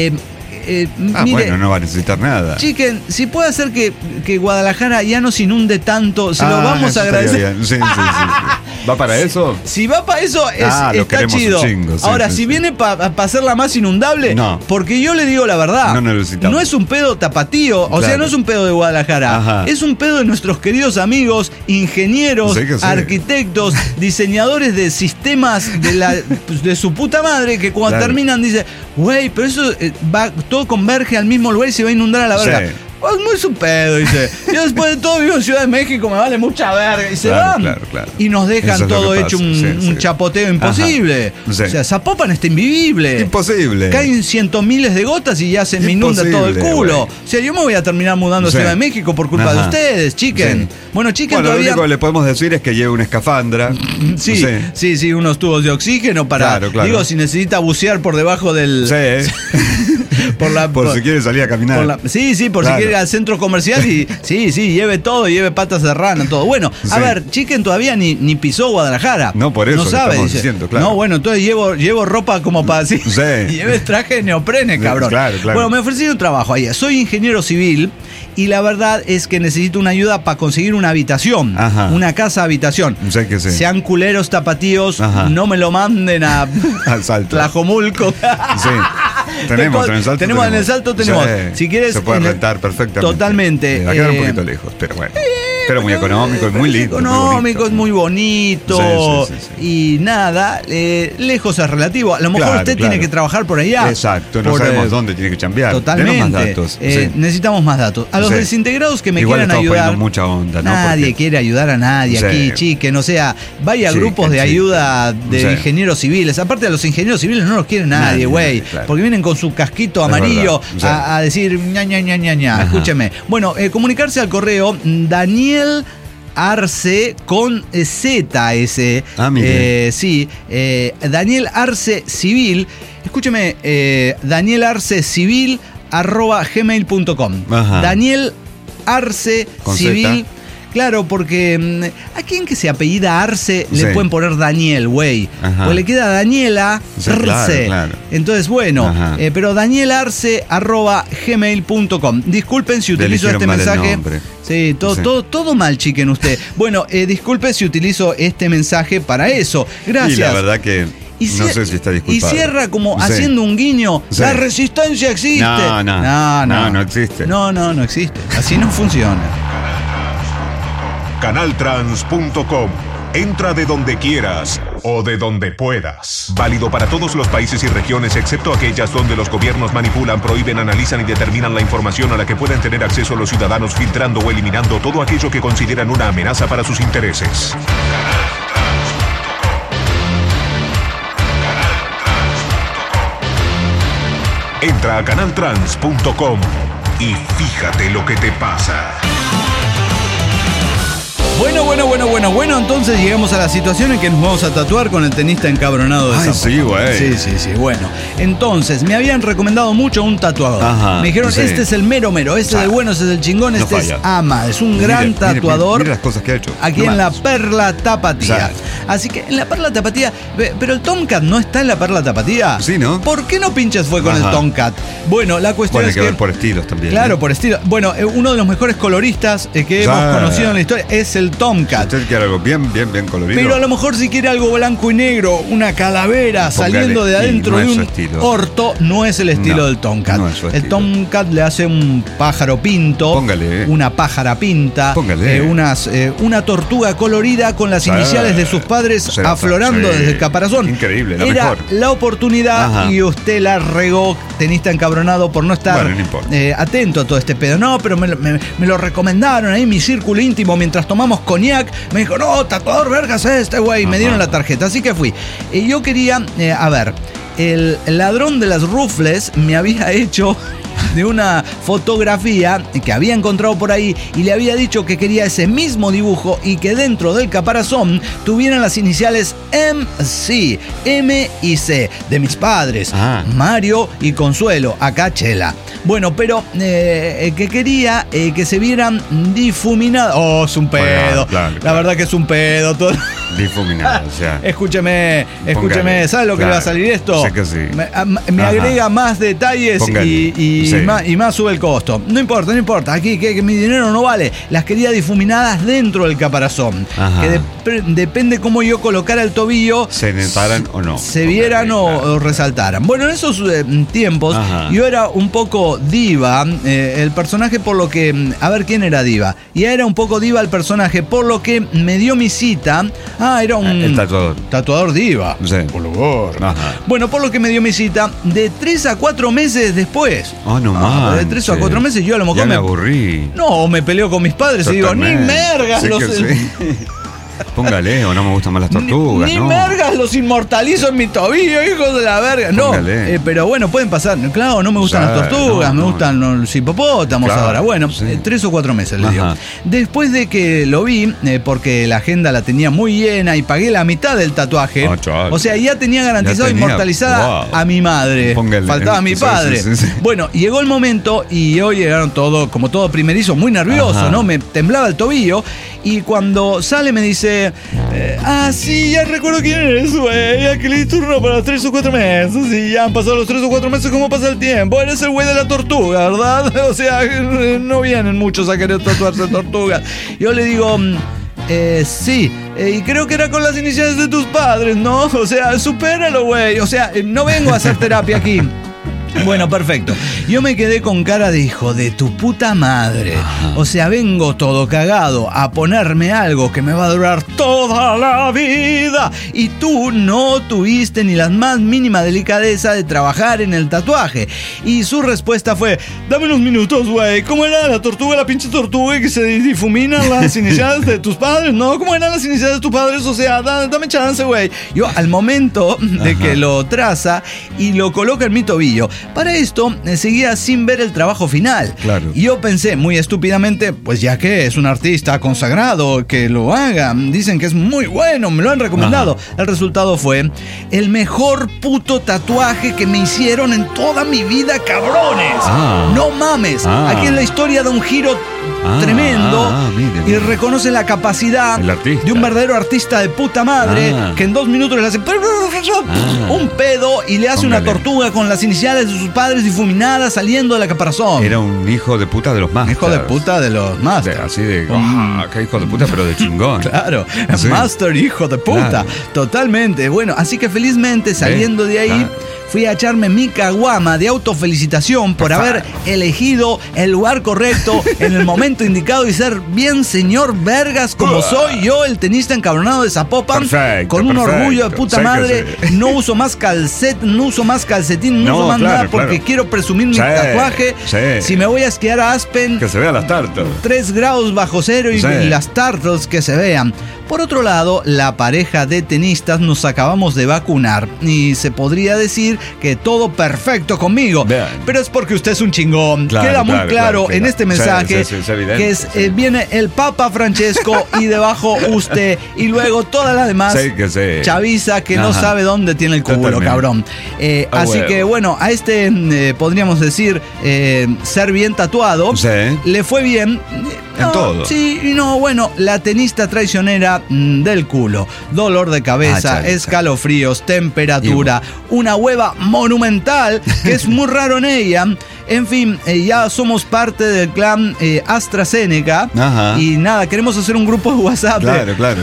Mire, Bueno, no va a necesitar nada. Chiquen, si puede hacer que Guadalajara ya no se inunde tanto, se lo vamos eso a estaría agradecer. bien. Sí. ¿Va para eso? Si va para eso, Lo está queremos un chido. chingo, sí, Ahora, sí, si sí. viene para hacerla más inundable, No. porque yo le digo la verdad, No necesitamos. no es un pedo tapatío, o sea, Claro. no es un pedo de Guadalajara, Ajá. es un pedo de nuestros queridos amigos, ingenieros, Sí que sí. arquitectos, diseñadores de sistemas de su puta madre, que cuando Claro. terminan dice, güey, pero eso va, todo converge al mismo lugar y se va a inundar a la Sí. verga. Pues no es un pedo, dice. Yo después de todo vivo en Ciudad de México, me vale mucha verga. Y se Claro, van. claro. Y nos dejan Eso es lo todo que hecho pasa. un Sí. chapoteo imposible. Ajá. Sí. O sea, Zapopan está invivible. Imposible. Caen cientos miles de gotas y ya se me inunda todo el Imposible, culo. güey. O sea, yo me voy a terminar mudando a Sí. Ciudad de México por culpa de Ajá. ustedes, chiquen. Sí. Bueno, chiquen Bueno, lo todavía. único que le podemos decir es que lleve una escafandra. Sí, unos tubos de oxígeno para. Claro. Digo, si necesita bucear por debajo del. Sí. por si quiere salir a caminar. Por si Claro. quiere ir al centro comercial y sí, lleve todo, lleve patas de rana, todo. Bueno, a Sí. ver, Chiquen todavía ni pisó Guadalajara. No, por eso no le sabe, estamos dice. diciendo, claro. No, bueno, entonces llevo ropa como para así. Sí. Lleve traje de neoprene, cabrón. Claro. Bueno, me ofrecieron un trabajo ahí. Soy ingeniero civil y la verdad es que necesito una ayuda para conseguir una habitación. Ajá. Una casa habitación. Sé que sí. Sean culeros tapatíos, Ajá. no me lo manden a Al Salto. Tlajomulco. Sí. Tenemos en el Salto. Tenemos en el Salto, tenemos. Sí. Si quieres. Se puede en el- rentar perfectamente. Totalmente. Va a quedar un poquito lejos, pero bueno. Pero muy económico y muy lindo. Económico, es muy bonito. Sí. Y nada, lejos es relativo. A lo mejor Claro, usted claro. tiene que trabajar por allá. Exacto, no Por, sabemos dónde tiene que chambear. Totalmente. Denos más datos. Sí. Necesitamos más datos. A los Sí. desintegrados que me Igual quieran estamos ayudar. poniendo mucha onda, ¿no? Nadie Porque- quiere ayudar a nadie Sí. aquí, chiquen. O sea, vaya a Chiquen, grupos de chiquen. ayuda de Sí. ingenieros civiles. Aparte, a los ingenieros civiles no los quiere nadie, Nadie, güey. claro. Porque vienen con su casquito Es amarillo verdad. Sí. a decir ña. Ajá. Escúcheme. Bueno, comunicarse al correo Daniel Arce con ZS. mire. Daniel Arce Civil. Escúcheme, Daniel Arce Civil @gmail.com. Ajá. Daniel Arce Con Civil. Z. Claro, porque ¿a quién que se apellida Arce le Sí. pueden poner Daniel, güey? Ajá. Pues le queda Daniela Sí, Arce. claro. Entonces, bueno, Ajá. pero danielarce @gmail.com. Disculpen si Le utilizo este eligieron mal el mensaje. nombre. Sí, todo mal, chiquen usted. Bueno, disculpe si utilizo este mensaje para eso. Gracias. Y la verdad que Y no cier- sé si está Y disculpado. cierra como Sí. haciendo un guiño. Sí. La resistencia existe. No existe. No existe. Así no funciona. Canaltrans.com. Entra de donde quieras o de donde puedas. Válido para todos los países y regiones excepto aquellas donde los gobiernos manipulan, prohíben, analizan y determinan la información a la que pueden tener acceso los ciudadanos, filtrando o eliminando todo aquello que consideran una amenaza para sus intereses. Entra a canaltrans.com y fíjate lo que te pasa. Bueno, entonces llegamos a la situación en que nos vamos a tatuar con el tenista encabronado de Ay, Zapopan. sí, güey. Sí, bueno. Entonces, me habían recomendado mucho un tatuador. Ajá, me dijeron, sí. este es el mero, este es el bueno, este es el chingón, No este es falla. Ama, es un gran tatuador. Mire las cosas que ha hecho. Aquí No en la más. Perla Tapatía. Exacto. Así que en la Perla Tapatía, pero el Tomcat no está en la Perla Tapatía. Sí, ¿no? ¿Por qué no pinches fue con Ajá. el Tomcat? Bueno, la cuestión Bueno, hay es que que ver por estilos también. claro, ¿eh? por estilo. Bueno, uno de los mejores coloristas que hemos conocido en la historia es el Tomcat. Si usted quiere algo bien colorido. Pero a lo mejor si quiere algo blanco y negro, una calavera saliendo de y adentro no de es su un estilo. orto, no es el estilo No, del Tomcat. no es su El estilo. Tomcat le hace un pájaro pinto, Póngale. una pájara pinta, Póngale. una tortuga colorida con las Sí. iniciales de sus padres Será- aflorando sí. desde el caparazón. Increíble, la Era mejor. la oportunidad Ajá. y usted la regó, tenista encabronado por no estar Bueno, no importa. atento a todo este pedo. No, pero me lo recomendaron ahí en mi círculo íntimo mientras tomamos coñac. Me dijo, no, tatuador vergas este güey. Me Ajá. dieron la tarjeta, así que fui. Yo quería, a ver, el ladrón de las rufles me había hecho de una fotografía que había encontrado por ahí y le había dicho que quería ese mismo dibujo y que dentro del caparazón tuvieran las iniciales MC, M y C, de mis padres, Mario y Consuelo, acá Chela. Bueno, pero que quería que se vieran difuminadas. Oh, es un pedo. Claro. La verdad que es un pedo. Todo. Difuminado, o sea. Escúcheme, ¿sabes lo que le va a salir esto? Sé que sí. Me agrega más detalles y más sube el costo. No importa. Aquí que mi dinero no vale. Las quería difuminadas dentro del caparazón. Que depende cómo yo colocara el tobillo. Se notaran o no. Se vieran o resaltaran. Bueno, en esos tiempos yo era un poco diva. El personaje por lo que... A ver, ¿quién era diva? Y era un poco diva el personaje por lo que me dio mi cita. Era un... El tatuador. Tatuador diva. Sí. Bueno, por lo que me dio mi cita de 3 a 4 meses después. No más. De 3 a 4 meses yo a lo mejor me aburrí. No, me peleo con mis padres. Totalmente. Y digo, ni mergas Póngale, o no me gustan más las tortugas, ni mergas los inmortalizo en mi tobillo, hijos de la verga. No, pero bueno, pueden pasar. Claro, no me gustan las tortugas, me gustan los hipopótamos ahora. Bueno, 3 o 4 meses le digo. Después de que lo vi, porque la agenda la tenía muy llena y pagué la mitad del tatuaje, o sea, ya tenía garantizado inmortalizada a mi madre. Faltaba mi padre. Bueno, llegó el momento y yo llegaron como todo primerizo, muy nervioso, ¿no? Me temblaba el tobillo y cuando sale me dice, sí, ya recuerdo quién eres, güey. Ya que le di turno para 3 o 4 meses. Y ya han pasado los 3 o 4 meses, ¿cómo pasa el tiempo? Eres el güey de la tortuga, ¿verdad? O sea, no vienen muchos a querer tatuarse tortugas. Yo le digo, sí, y creo que era con las iniciales de tus padres, ¿no? O sea, supéralo, güey. O sea, no vengo a hacer terapia aquí. Bueno, perfecto. Yo me quedé con cara de hijo de tu puta madre. O sea, vengo todo cagado a ponerme algo que me va a durar toda la vida. Y tú no tuviste ni la más mínima delicadeza de trabajar en el tatuaje. Y su respuesta fue, dame unos minutos, güey. ¿Cómo era la tortuga, la pinche tortuga que se difuminan las iniciales de tus padres? ¿No? ¿Cómo eran las iniciales de tus padres? O sea, dame chance, güey. Yo al momento de que lo traza y lo coloca en mi tobillo, para esto seguía sin ver el trabajo final. Claro. Y yo pensé muy estúpidamente, pues ya que es un artista consagrado, que lo haga. Dicen que es muy bueno, me lo han recomendado. El resultado fue el mejor puto tatuaje que me hicieron en toda mi vida, cabrones. No mames. Aquí es la historia de un giro tremendo y reconoce la capacidad de un verdadero artista de puta madre que en 2 minutos le hace un pedo y le hace una tortuga con las iniciales de sus padres difuminadas saliendo de la caparazón. Era un hijo de puta de los masters. Hijo de puta de los masters. Así de, qué hijo de puta, pero de chingón. Claro, master, hijo de puta. Claro. Totalmente. Bueno, así que felizmente saliendo de ahí, fui a echarme mi caguama de autofelicitación por haber elegido el lugar correcto en el momento indicado y ser bien señor vergas como soy yo, el tenista encabronado de Zapopan, con un orgullo de puta madre. No uso más calcetín, no uso más nada porque quiero presumir mi tatuaje. Si me voy a esquiar a Aspen, que se vean las tartas. 3 grados bajo cero y las tartas que se vean. Por otro lado, la pareja de tenistas nos acabamos de vacunar y se podría decir que todo perfecto conmigo. Pero es porque usted es un chingón. Queda muy claro en este mensaje que viene el Papa Francesco y debajo usted y luego toda la demás chaviza que no sabe dónde tiene el culo, cabrón. Así que bueno, a podríamos decir ser bien tatuado. Le fue bien. En todo. Sí, no, bueno, la tenista traicionera del culo. Dolor de cabeza, escalofríos, temperatura, una hueva monumental, que es muy raro en ella. En fin, ya somos parte del clan AstraZeneca. Y nada, queremos hacer un grupo de WhatsApp. Claro.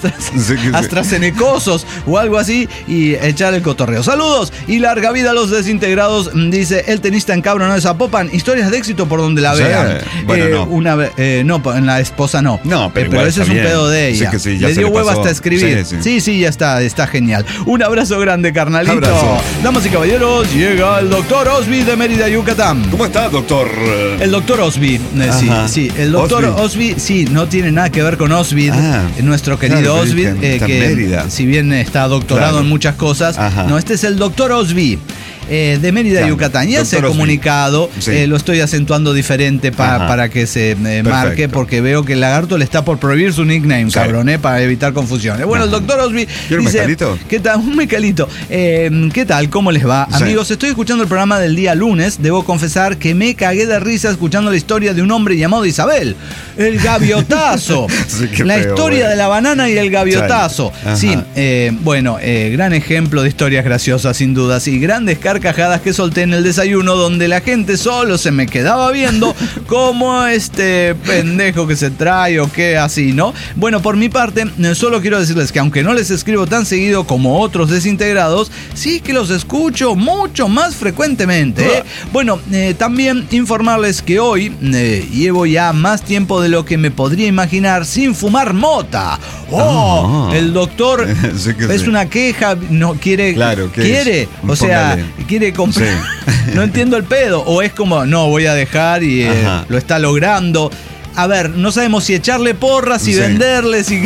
AstraZenecosos o algo así y echar el cotorreo. Saludos y larga vida a los desintegrados, dice el tenista encabronado de Zapopan. Historias de éxito por donde la vean. Bueno, no, en la esposa no. No, pero ese es un pedo de ella. Le dio hueva hasta escribir. Sí, ya está genial. Un abrazo grande, carnalito. Damas y caballeros, llega el doctor Osby de Mérida, Yucatán. ¿Cómo está, doctor? El doctor Osby. Sí, el doctor Osby, sí, no tiene nada que ver con Osby, nuestro querido Osby, que si bien está doctorado en muchas cosas, no, este es el doctor Osby. de Mérida, Claro. Yucatán. Ya se ha Doctor Osby. comunicado, Sí. lo estoy acentuando diferente para que se marque, Perfecto. porque veo que el lagarto le está por prohibir su nickname, Sí. cabrón, para evitar confusiones. Bueno, el doctor Osby ¿Quiere un dice, mezcalito? ¿qué tal? Un mezcalito. ¿Qué tal? ¿Cómo les va? Sí. Amigos, estoy escuchando el programa del día lunes. Debo confesar que me cagué de risa escuchando la historia de un hombre llamado Isabel. El gaviotazo. Sí, qué la feo, historia güey. de la banana y el gaviotazo. Ajá. Sí, bueno, gran ejemplo de historias graciosas, sin dudas, y grandes carcajadas que solté en el desayuno, donde la gente solo se me quedaba viendo como este pendejo que se trae o qué así, ¿no? Bueno, por mi parte, solo quiero decirles que aunque no les escribo tan seguido como otros desintegrados, sí que los escucho mucho más frecuentemente, ¿eh? Bueno, también informarles que hoy llevo ya más tiempo de lo que me podría imaginar sin fumar mota. ¡Oh! Ah. El doctor Sí que es sí. una queja, no quiere. Claro, ¿qué quiere, es? o sea, Póngale. quiere comprar. Sí. No entiendo el pedo. O es como, no, voy a dejar y Ajá. lo está logrando. A ver, no sabemos si echarle porras, si Sí. venderle, si.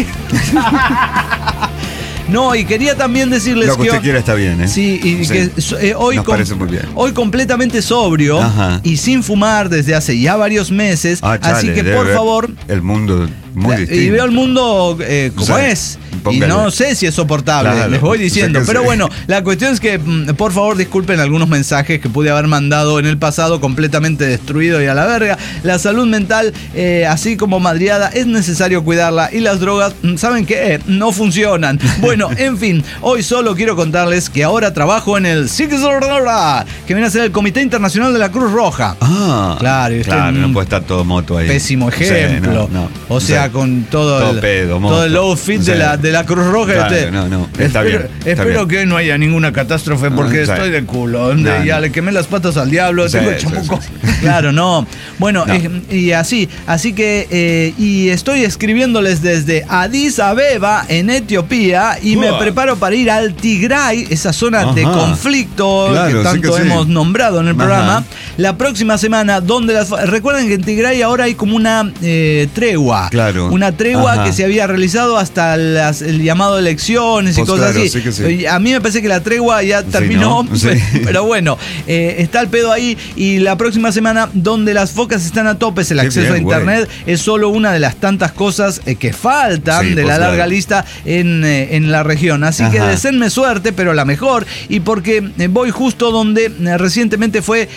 No, y quería también decirles Lo que usted quiera está bien, ¿eh? Sí, y Sí. que hoy, Nos parece muy bien. hoy completamente sobrio Ajá. y sin fumar desde hace ya varios meses. Ah, chale, así que debe por ver favor. El mundo muy distinto. Y veo el mundo como Sí, es. Y póngale. no sé si es soportable, Claro, les voy sé diciendo. que Pero sí. bueno, la cuestión es que, por favor, disculpen algunos mensajes que pude haber mandado en el pasado completamente destruido y a la verga. La salud mental, así como madriada, es necesario cuidarla. Y las drogas, ¿saben qué? No funcionan. Bueno, en fin, hoy solo quiero contarles que ahora trabajo en el que viene a ser el Comité Internacional de la Cruz Roja. Ah, Claro, y estoy claro, en no un puede estar todo moto ahí. Pésimo Sí, ejemplo. no, no. O sea, Sí. con todo Todo pedo, moto. todo el outfit Sí. de la Cruz Roja. Claro, no, está bien, está espero bien. que no haya ninguna catástrofe porque Sí. estoy de culo. No, Ya no. le quemé las patas al diablo, Sí, tengo el sí, chamuco. sí, Claro, no. Bueno, No. y así que y estoy escribiéndoles desde Addis Abeba en Etiopía y me preparo para ir al Tigray, esa zona de Ajá. conflicto Claro, que sí tanto que sí. hemos nombrado en el Ajá. programa. La próxima semana, donde recuerden que en Tigray ahora hay como una tregua. Claro. Una tregua Ajá. que se había realizado hasta el llamado de elecciones y Pues cosas claro, así. sí que sí. A mí me parece que la tregua ya terminó, ¿no? Sí. pero bueno, está el pedo ahí. Y la próxima semana, donde las focas están a topes, el Qué acceso a bien, güey. internet es solo una de las tantas cosas que faltan Sí, de pues la larga claro. lista en la región. Así que Ajá. deseenme suerte, pero la mejor. Y porque voy justo donde recientemente fue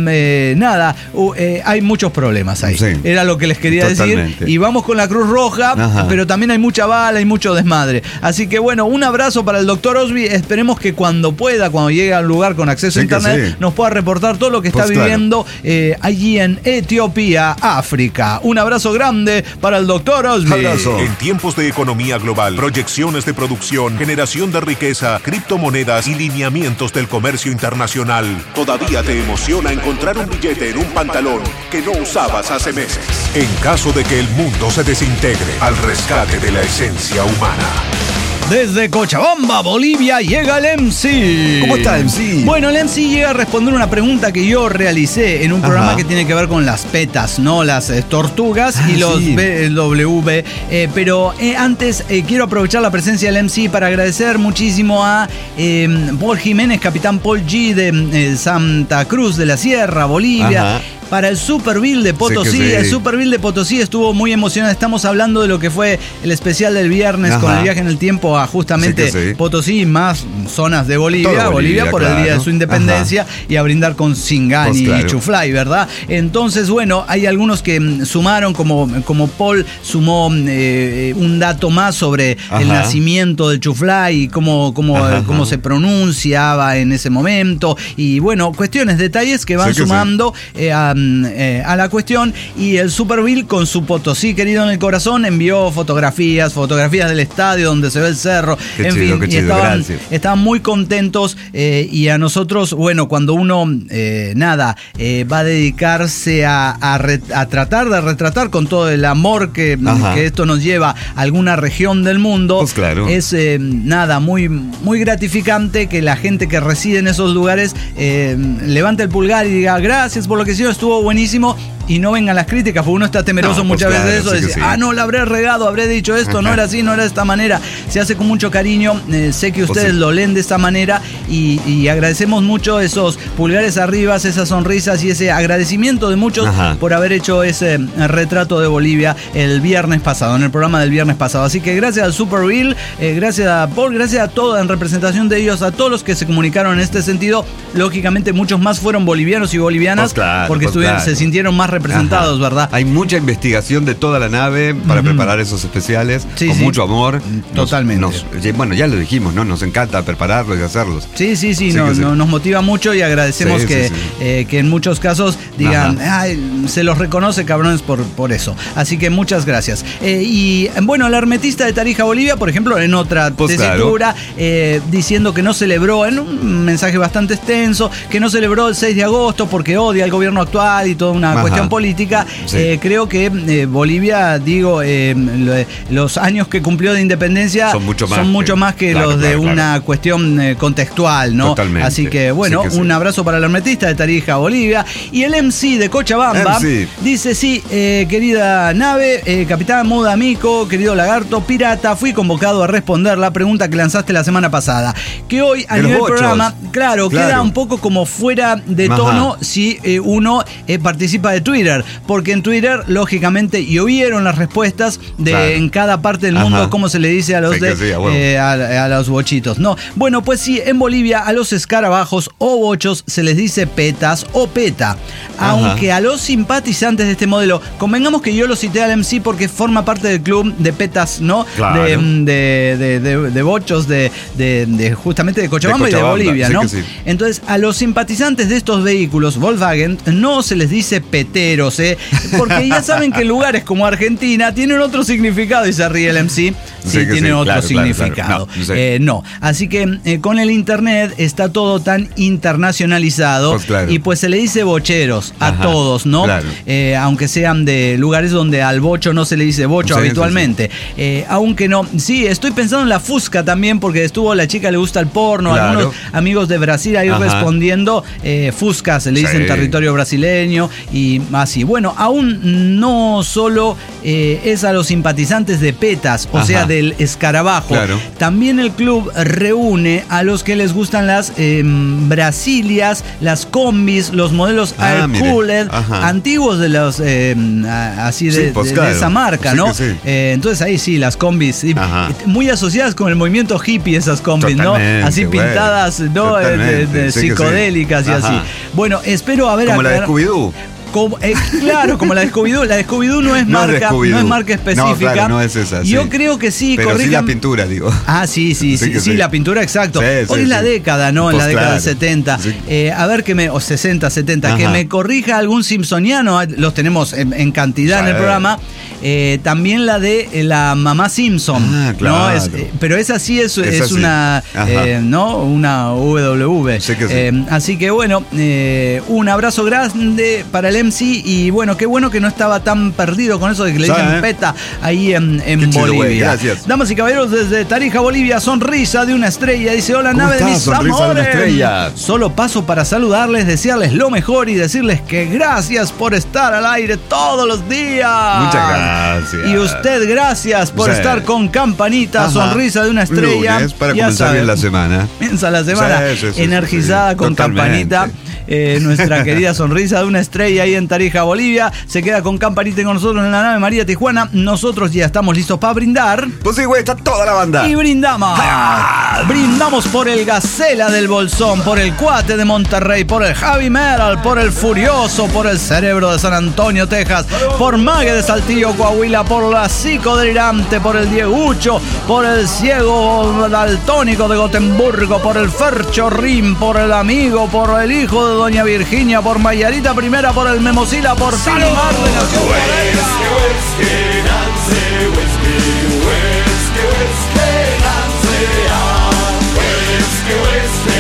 hay muchos problemas ahí. Sí. Era lo que les quería decir. Totalmente. Y vamos con la Cruz Roja, Ajá. pero también hay mucha bala y mucho desmadre. Así que bueno, un abrazo para el doctor Osby. Esperemos que cuando pueda, cuando llegue al lugar con acceso a Sí que internet, sí. nos pueda reportar todo lo que está Pues claro. viviendo allí en Etiopía, África. Un abrazo grande para el doctor Osby. Abrazo. En tiempos de economía global, proyecciones de producción, generación de riqueza, criptomonedas y lineamientos del comercio internacional, ¿todavía te emociona encontrar un billete en un pantalón que no usabas hace meses? En caso de que el mundo se desintegre, al rescate de la esencia humana. Desde Cochabamba, Bolivia, llega el MC. ¿Cómo está, MC? Bueno, el MC llega a responder una pregunta que yo realicé en un programa Ajá. que tiene que ver con las petas, ¿no? Las tortugas y Ah, los sí. BW. Pero antes quiero aprovechar la presencia del MC para agradecer muchísimo a Paul Jiménez, capitán Paul G de Santa Cruz de la Sierra, Bolivia. Ajá. Para el Superville de Potosí. Sí que sí. El Superville de Potosí estuvo muy emocionado. Estamos hablando de lo que fue el especial del viernes Ajá. con el viaje en el tiempo a justamente Sí que sí. Potosí y más zonas de Bolivia. Todo Bolivia, por el claro. día de su independencia y a brindar con Singani Pues claro. y Chuflay, ¿verdad? Entonces, bueno, hay algunos que sumaron, como Paul sumó un dato más sobre el Ajá. nacimiento del Chuflay y cómo Ajá. se pronunciaba en ese momento. Y bueno, cuestiones, detalles que van Sí que sí. sumando a la cuestión. Y el Superville, con su Potosí querido en el corazón, envió fotografías del estadio donde se ve el cerro. Qué en chido, fin, qué y chido, gracias. estaban muy contentos. Y a nosotros, bueno, cuando uno va a dedicarse a tratar de retratar con todo el amor que esto nos lleva a alguna región del mundo, Pues claro. es muy, muy gratificante que la gente que reside en esos lugares levante el pulgar y diga gracias por lo que hicieron, estuvo buenísimo. y no vengan las críticas, porque uno está temeroso muchas veces de eso, de decir, no, la habré regado, habré dicho esto, no era así, no era de esta manera. Se hace con mucho cariño, sé que ustedes lo leen de esta manera y agradecemos mucho esos pulgares arriba, esas sonrisas y ese agradecimiento de muchos por haber hecho ese retrato de Bolivia el viernes pasado, en el programa del viernes pasado. Así que gracias al Super Bill, gracias a Paul, gracias a todos, en representación de ellos, a todos los que se comunicaron en este sentido. Lógicamente muchos más fueron bolivianos y bolivianas porque se sintieron más representados, ¿verdad? Hay mucha investigación de toda la nave para preparar esos especiales, con mucho amor. Totalmente. Bueno, ya lo dijimos, ¿no? Nos encanta prepararlos y hacerlos. Sí, nos motiva mucho y agradecemos que en muchos casos digan, se los reconoce, cabrones, por eso. Así que muchas gracias. Y bueno, la hermetista de Tarija, Bolivia, por ejemplo, en otra tesitura, diciendo que no celebró, en un mensaje bastante extenso, que no celebró el 6 de agosto porque odia al gobierno actual y toda una cuestión política. Creo que Bolivia, los años que cumplió de independencia son mucho más que los de una cuestión contextual, ¿no? Totalmente. Así que bueno, un abrazo para el hermetista de Tarija, Bolivia. Y el MC de Cochabamba dice, querida nave, capitán Muda Mico, querido lagarto, pirata, fui convocado a responder la pregunta que lanzaste la semana pasada, que hoy a nivel programa, queda un poco como fuera de tono si uno participa de Twitter, porque en Twitter, lógicamente, y oyeron las respuestas de en cada parte del mundo cómo se le dice a los a los bochitos, ¿no? Bueno, pues sí, en Bolivia a los escarabajos o bochos se les dice petas o peta, aunque a los simpatizantes de este modelo, convengamos que yo lo cité al MC porque forma parte del club de petas, ¿no? Claro. De bochos justamente de Cochabamba y de Bolivia, ¿no? Entonces, a los simpatizantes de estos vehículos Volkswagen no se les dice peteros, porque ya saben que en lugares como Argentina tienen otro significado, y se ríe el MC. Tienen otro significado. No. Así que con el internet está todo tan internacionalizado y pues se le dice bocheros a todos, ¿no? Claro. Aunque sean de lugares donde al bocho no se le dice bocho habitualmente. Aunque no. Sí, estoy pensando en la Fusca también, porque estuvo La Chica Le Gusta el Porno, algunos amigos de Brasil ahí respondiendo. Fusca se le dice en territorio brasileño y así. Bueno, aún no solo es a los simpatizantes de petas, o sea, del escarabajo. También el club reúne a los que les gustan las Brasilias, las combis, los modelos Air-Cooled, antiguos de los así de esa marca, ¿no? Entonces ahí sí, las combis, muy asociadas con el movimiento hippie, esas combis, ¿no? Así pintadas, ¿no? Psicodélicas y así. Bueno, espero haber como la de Scooby-Doo. Claro, como la de Scooby-Doo. La de Scooby-Doo no es marca específica. No, claro, no es esa. Yo creo que sí, pero sí la pintura, digo. Sí, la pintura, exacto. Hoy es la década, ¿no? En la década del 70. A ver o 60, 70, que me corrija algún simpsoniano, los tenemos en cantidad en el programa. También la de la mamá Simpson, ¿no? Pero esa sí es una, ¿no? Una WW. Así que bueno, un abrazo grande para el MC y bueno, qué bueno que no estaba tan perdido con eso de que le dicen peta ahí en Bolivia. Gracias. Damas y caballeros, desde Tarija, Bolivia, sonrisa de una estrella. Dice, hola nave de mis amores. Solo paso para saludarles, desearles lo mejor y decirles que gracias por estar al aire todos los días. Muchas gracias. Y usted, gracias por estar con Campanita, sonrisa de una estrella. Lunes, para comenzar bien la semana. Comienza la semana energizada con Campanita. Nuestra querida sonrisa de una estrella ahí en Tarija, Bolivia. Se queda con Campanita y con nosotros en la nave María Tijuana. Nosotros ya estamos listos para brindar. Pues sí, güey, está toda la banda. Y brindamos. Brindamos por el Gacela del Bolsón, por el Cuate de Monterrey, por el Heavy Metal, por el Furioso, por el Cerebro de San Antonio, Texas, por Mague de Saltillo, Coahuila, por la Psicodelirante, por el Diegucho, por el Ciego Daltónico de Gotemburgo, por el Fercho Rim, por el Amigo, por el hijo de Doña Virginia, por Mayarita Primera, por el Memosila, por Salomar de Nación.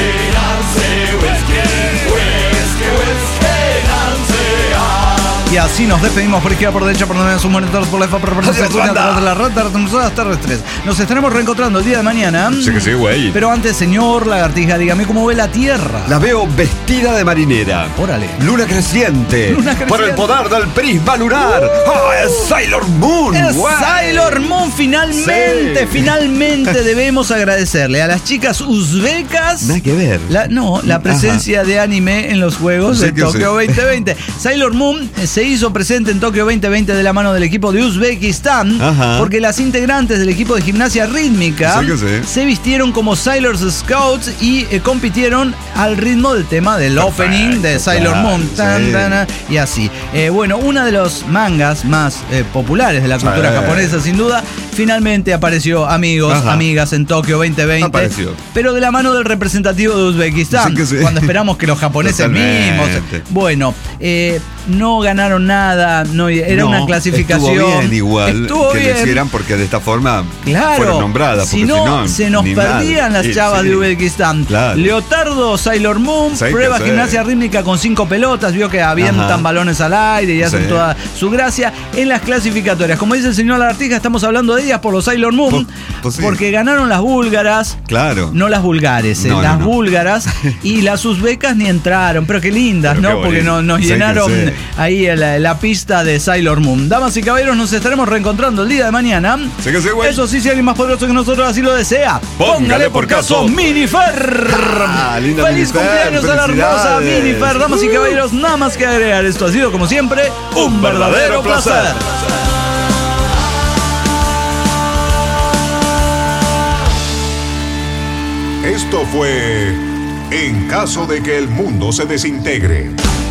Y así sí, nos despedimos por izquierda, por derecha, por donde nos monitores, por la F, por la rata, terrestres. Nos estaremos reencontrando el día de mañana. Sí que sí, güey. Pero antes, señor Lagartija, dígame cómo ve la Tierra. La veo vestida de marinera. Órale. Luna creciente. Por el poder del prisma lunar. ¡Es Sailor Moon! ¡Es Sailor Moon! Finalmente, Sí. finalmente debemos agradecerle a las chicas uzbecas. Nada que ver. La presencia de anime en los Juegos de Sí que Tokio sí. 2020. Sailor Moon se hizo presente en Tokio 2020 de la mano del equipo de Uzbekistán, Ajá. porque las integrantes del equipo de gimnasia rítmica Sí que sí. se vistieron como Sailor Scouts y compitieron al ritmo del tema del Perfecto, opening de Sailor claro, Moon. Tan, sí. tan, y así. Bueno, uno de los mangas más populares de la cultura japonesa, sin duda, finalmente apareció, amigos, Ajá. amigas, en Tokio 2020. Apareció. Pero de la mano del representativo de Uzbekistán. Sí que sí. Cuando esperamos que los japoneses Totalmente. mismos. Bueno, no ganaron nada, era una clasificación. Estuvo bien igual Estuvo que bien. lo hicieran porque de esta forma Claro, fueron nombradas. si Porque no, se nos ni perdían nada. las chavas Sí. de Uzbekistán. Claro. Leotardo, Sailor Moon, Sí que prueba sí. gimnasia rítmica con 5 pelotas, vio que avientan Ajá. balones al aire y hacen Sí. toda su gracia en las clasificatorias. Como dice el señor Lagartija, estamos hablando de ellas por los Sailor Moon, Pues sí. porque ganaron las búlgaras. Claro. No las vulgares, No, las no. búlgaras, y las uzbecas ni entraron, pero qué lindas, Pero ¿no? qué Porque bonito. nos Sí que llenaron sí. ahí la pista de Sailor Moon. Damas y caballeros, nos estaremos reencontrando el día de mañana. Sí que sí, güey. Eso sí, si alguien más poderoso que nosotros así lo desea, Póngale por caso. Minifer. Linda ¡Feliz Minifer, cumpleaños a la hermosa felicidades. Minifer! Damas y caballeros, nada más que agregar. Esto ha sido, como siempre, un verdadero placer. Esto fue En caso de que el mundo se desintegre.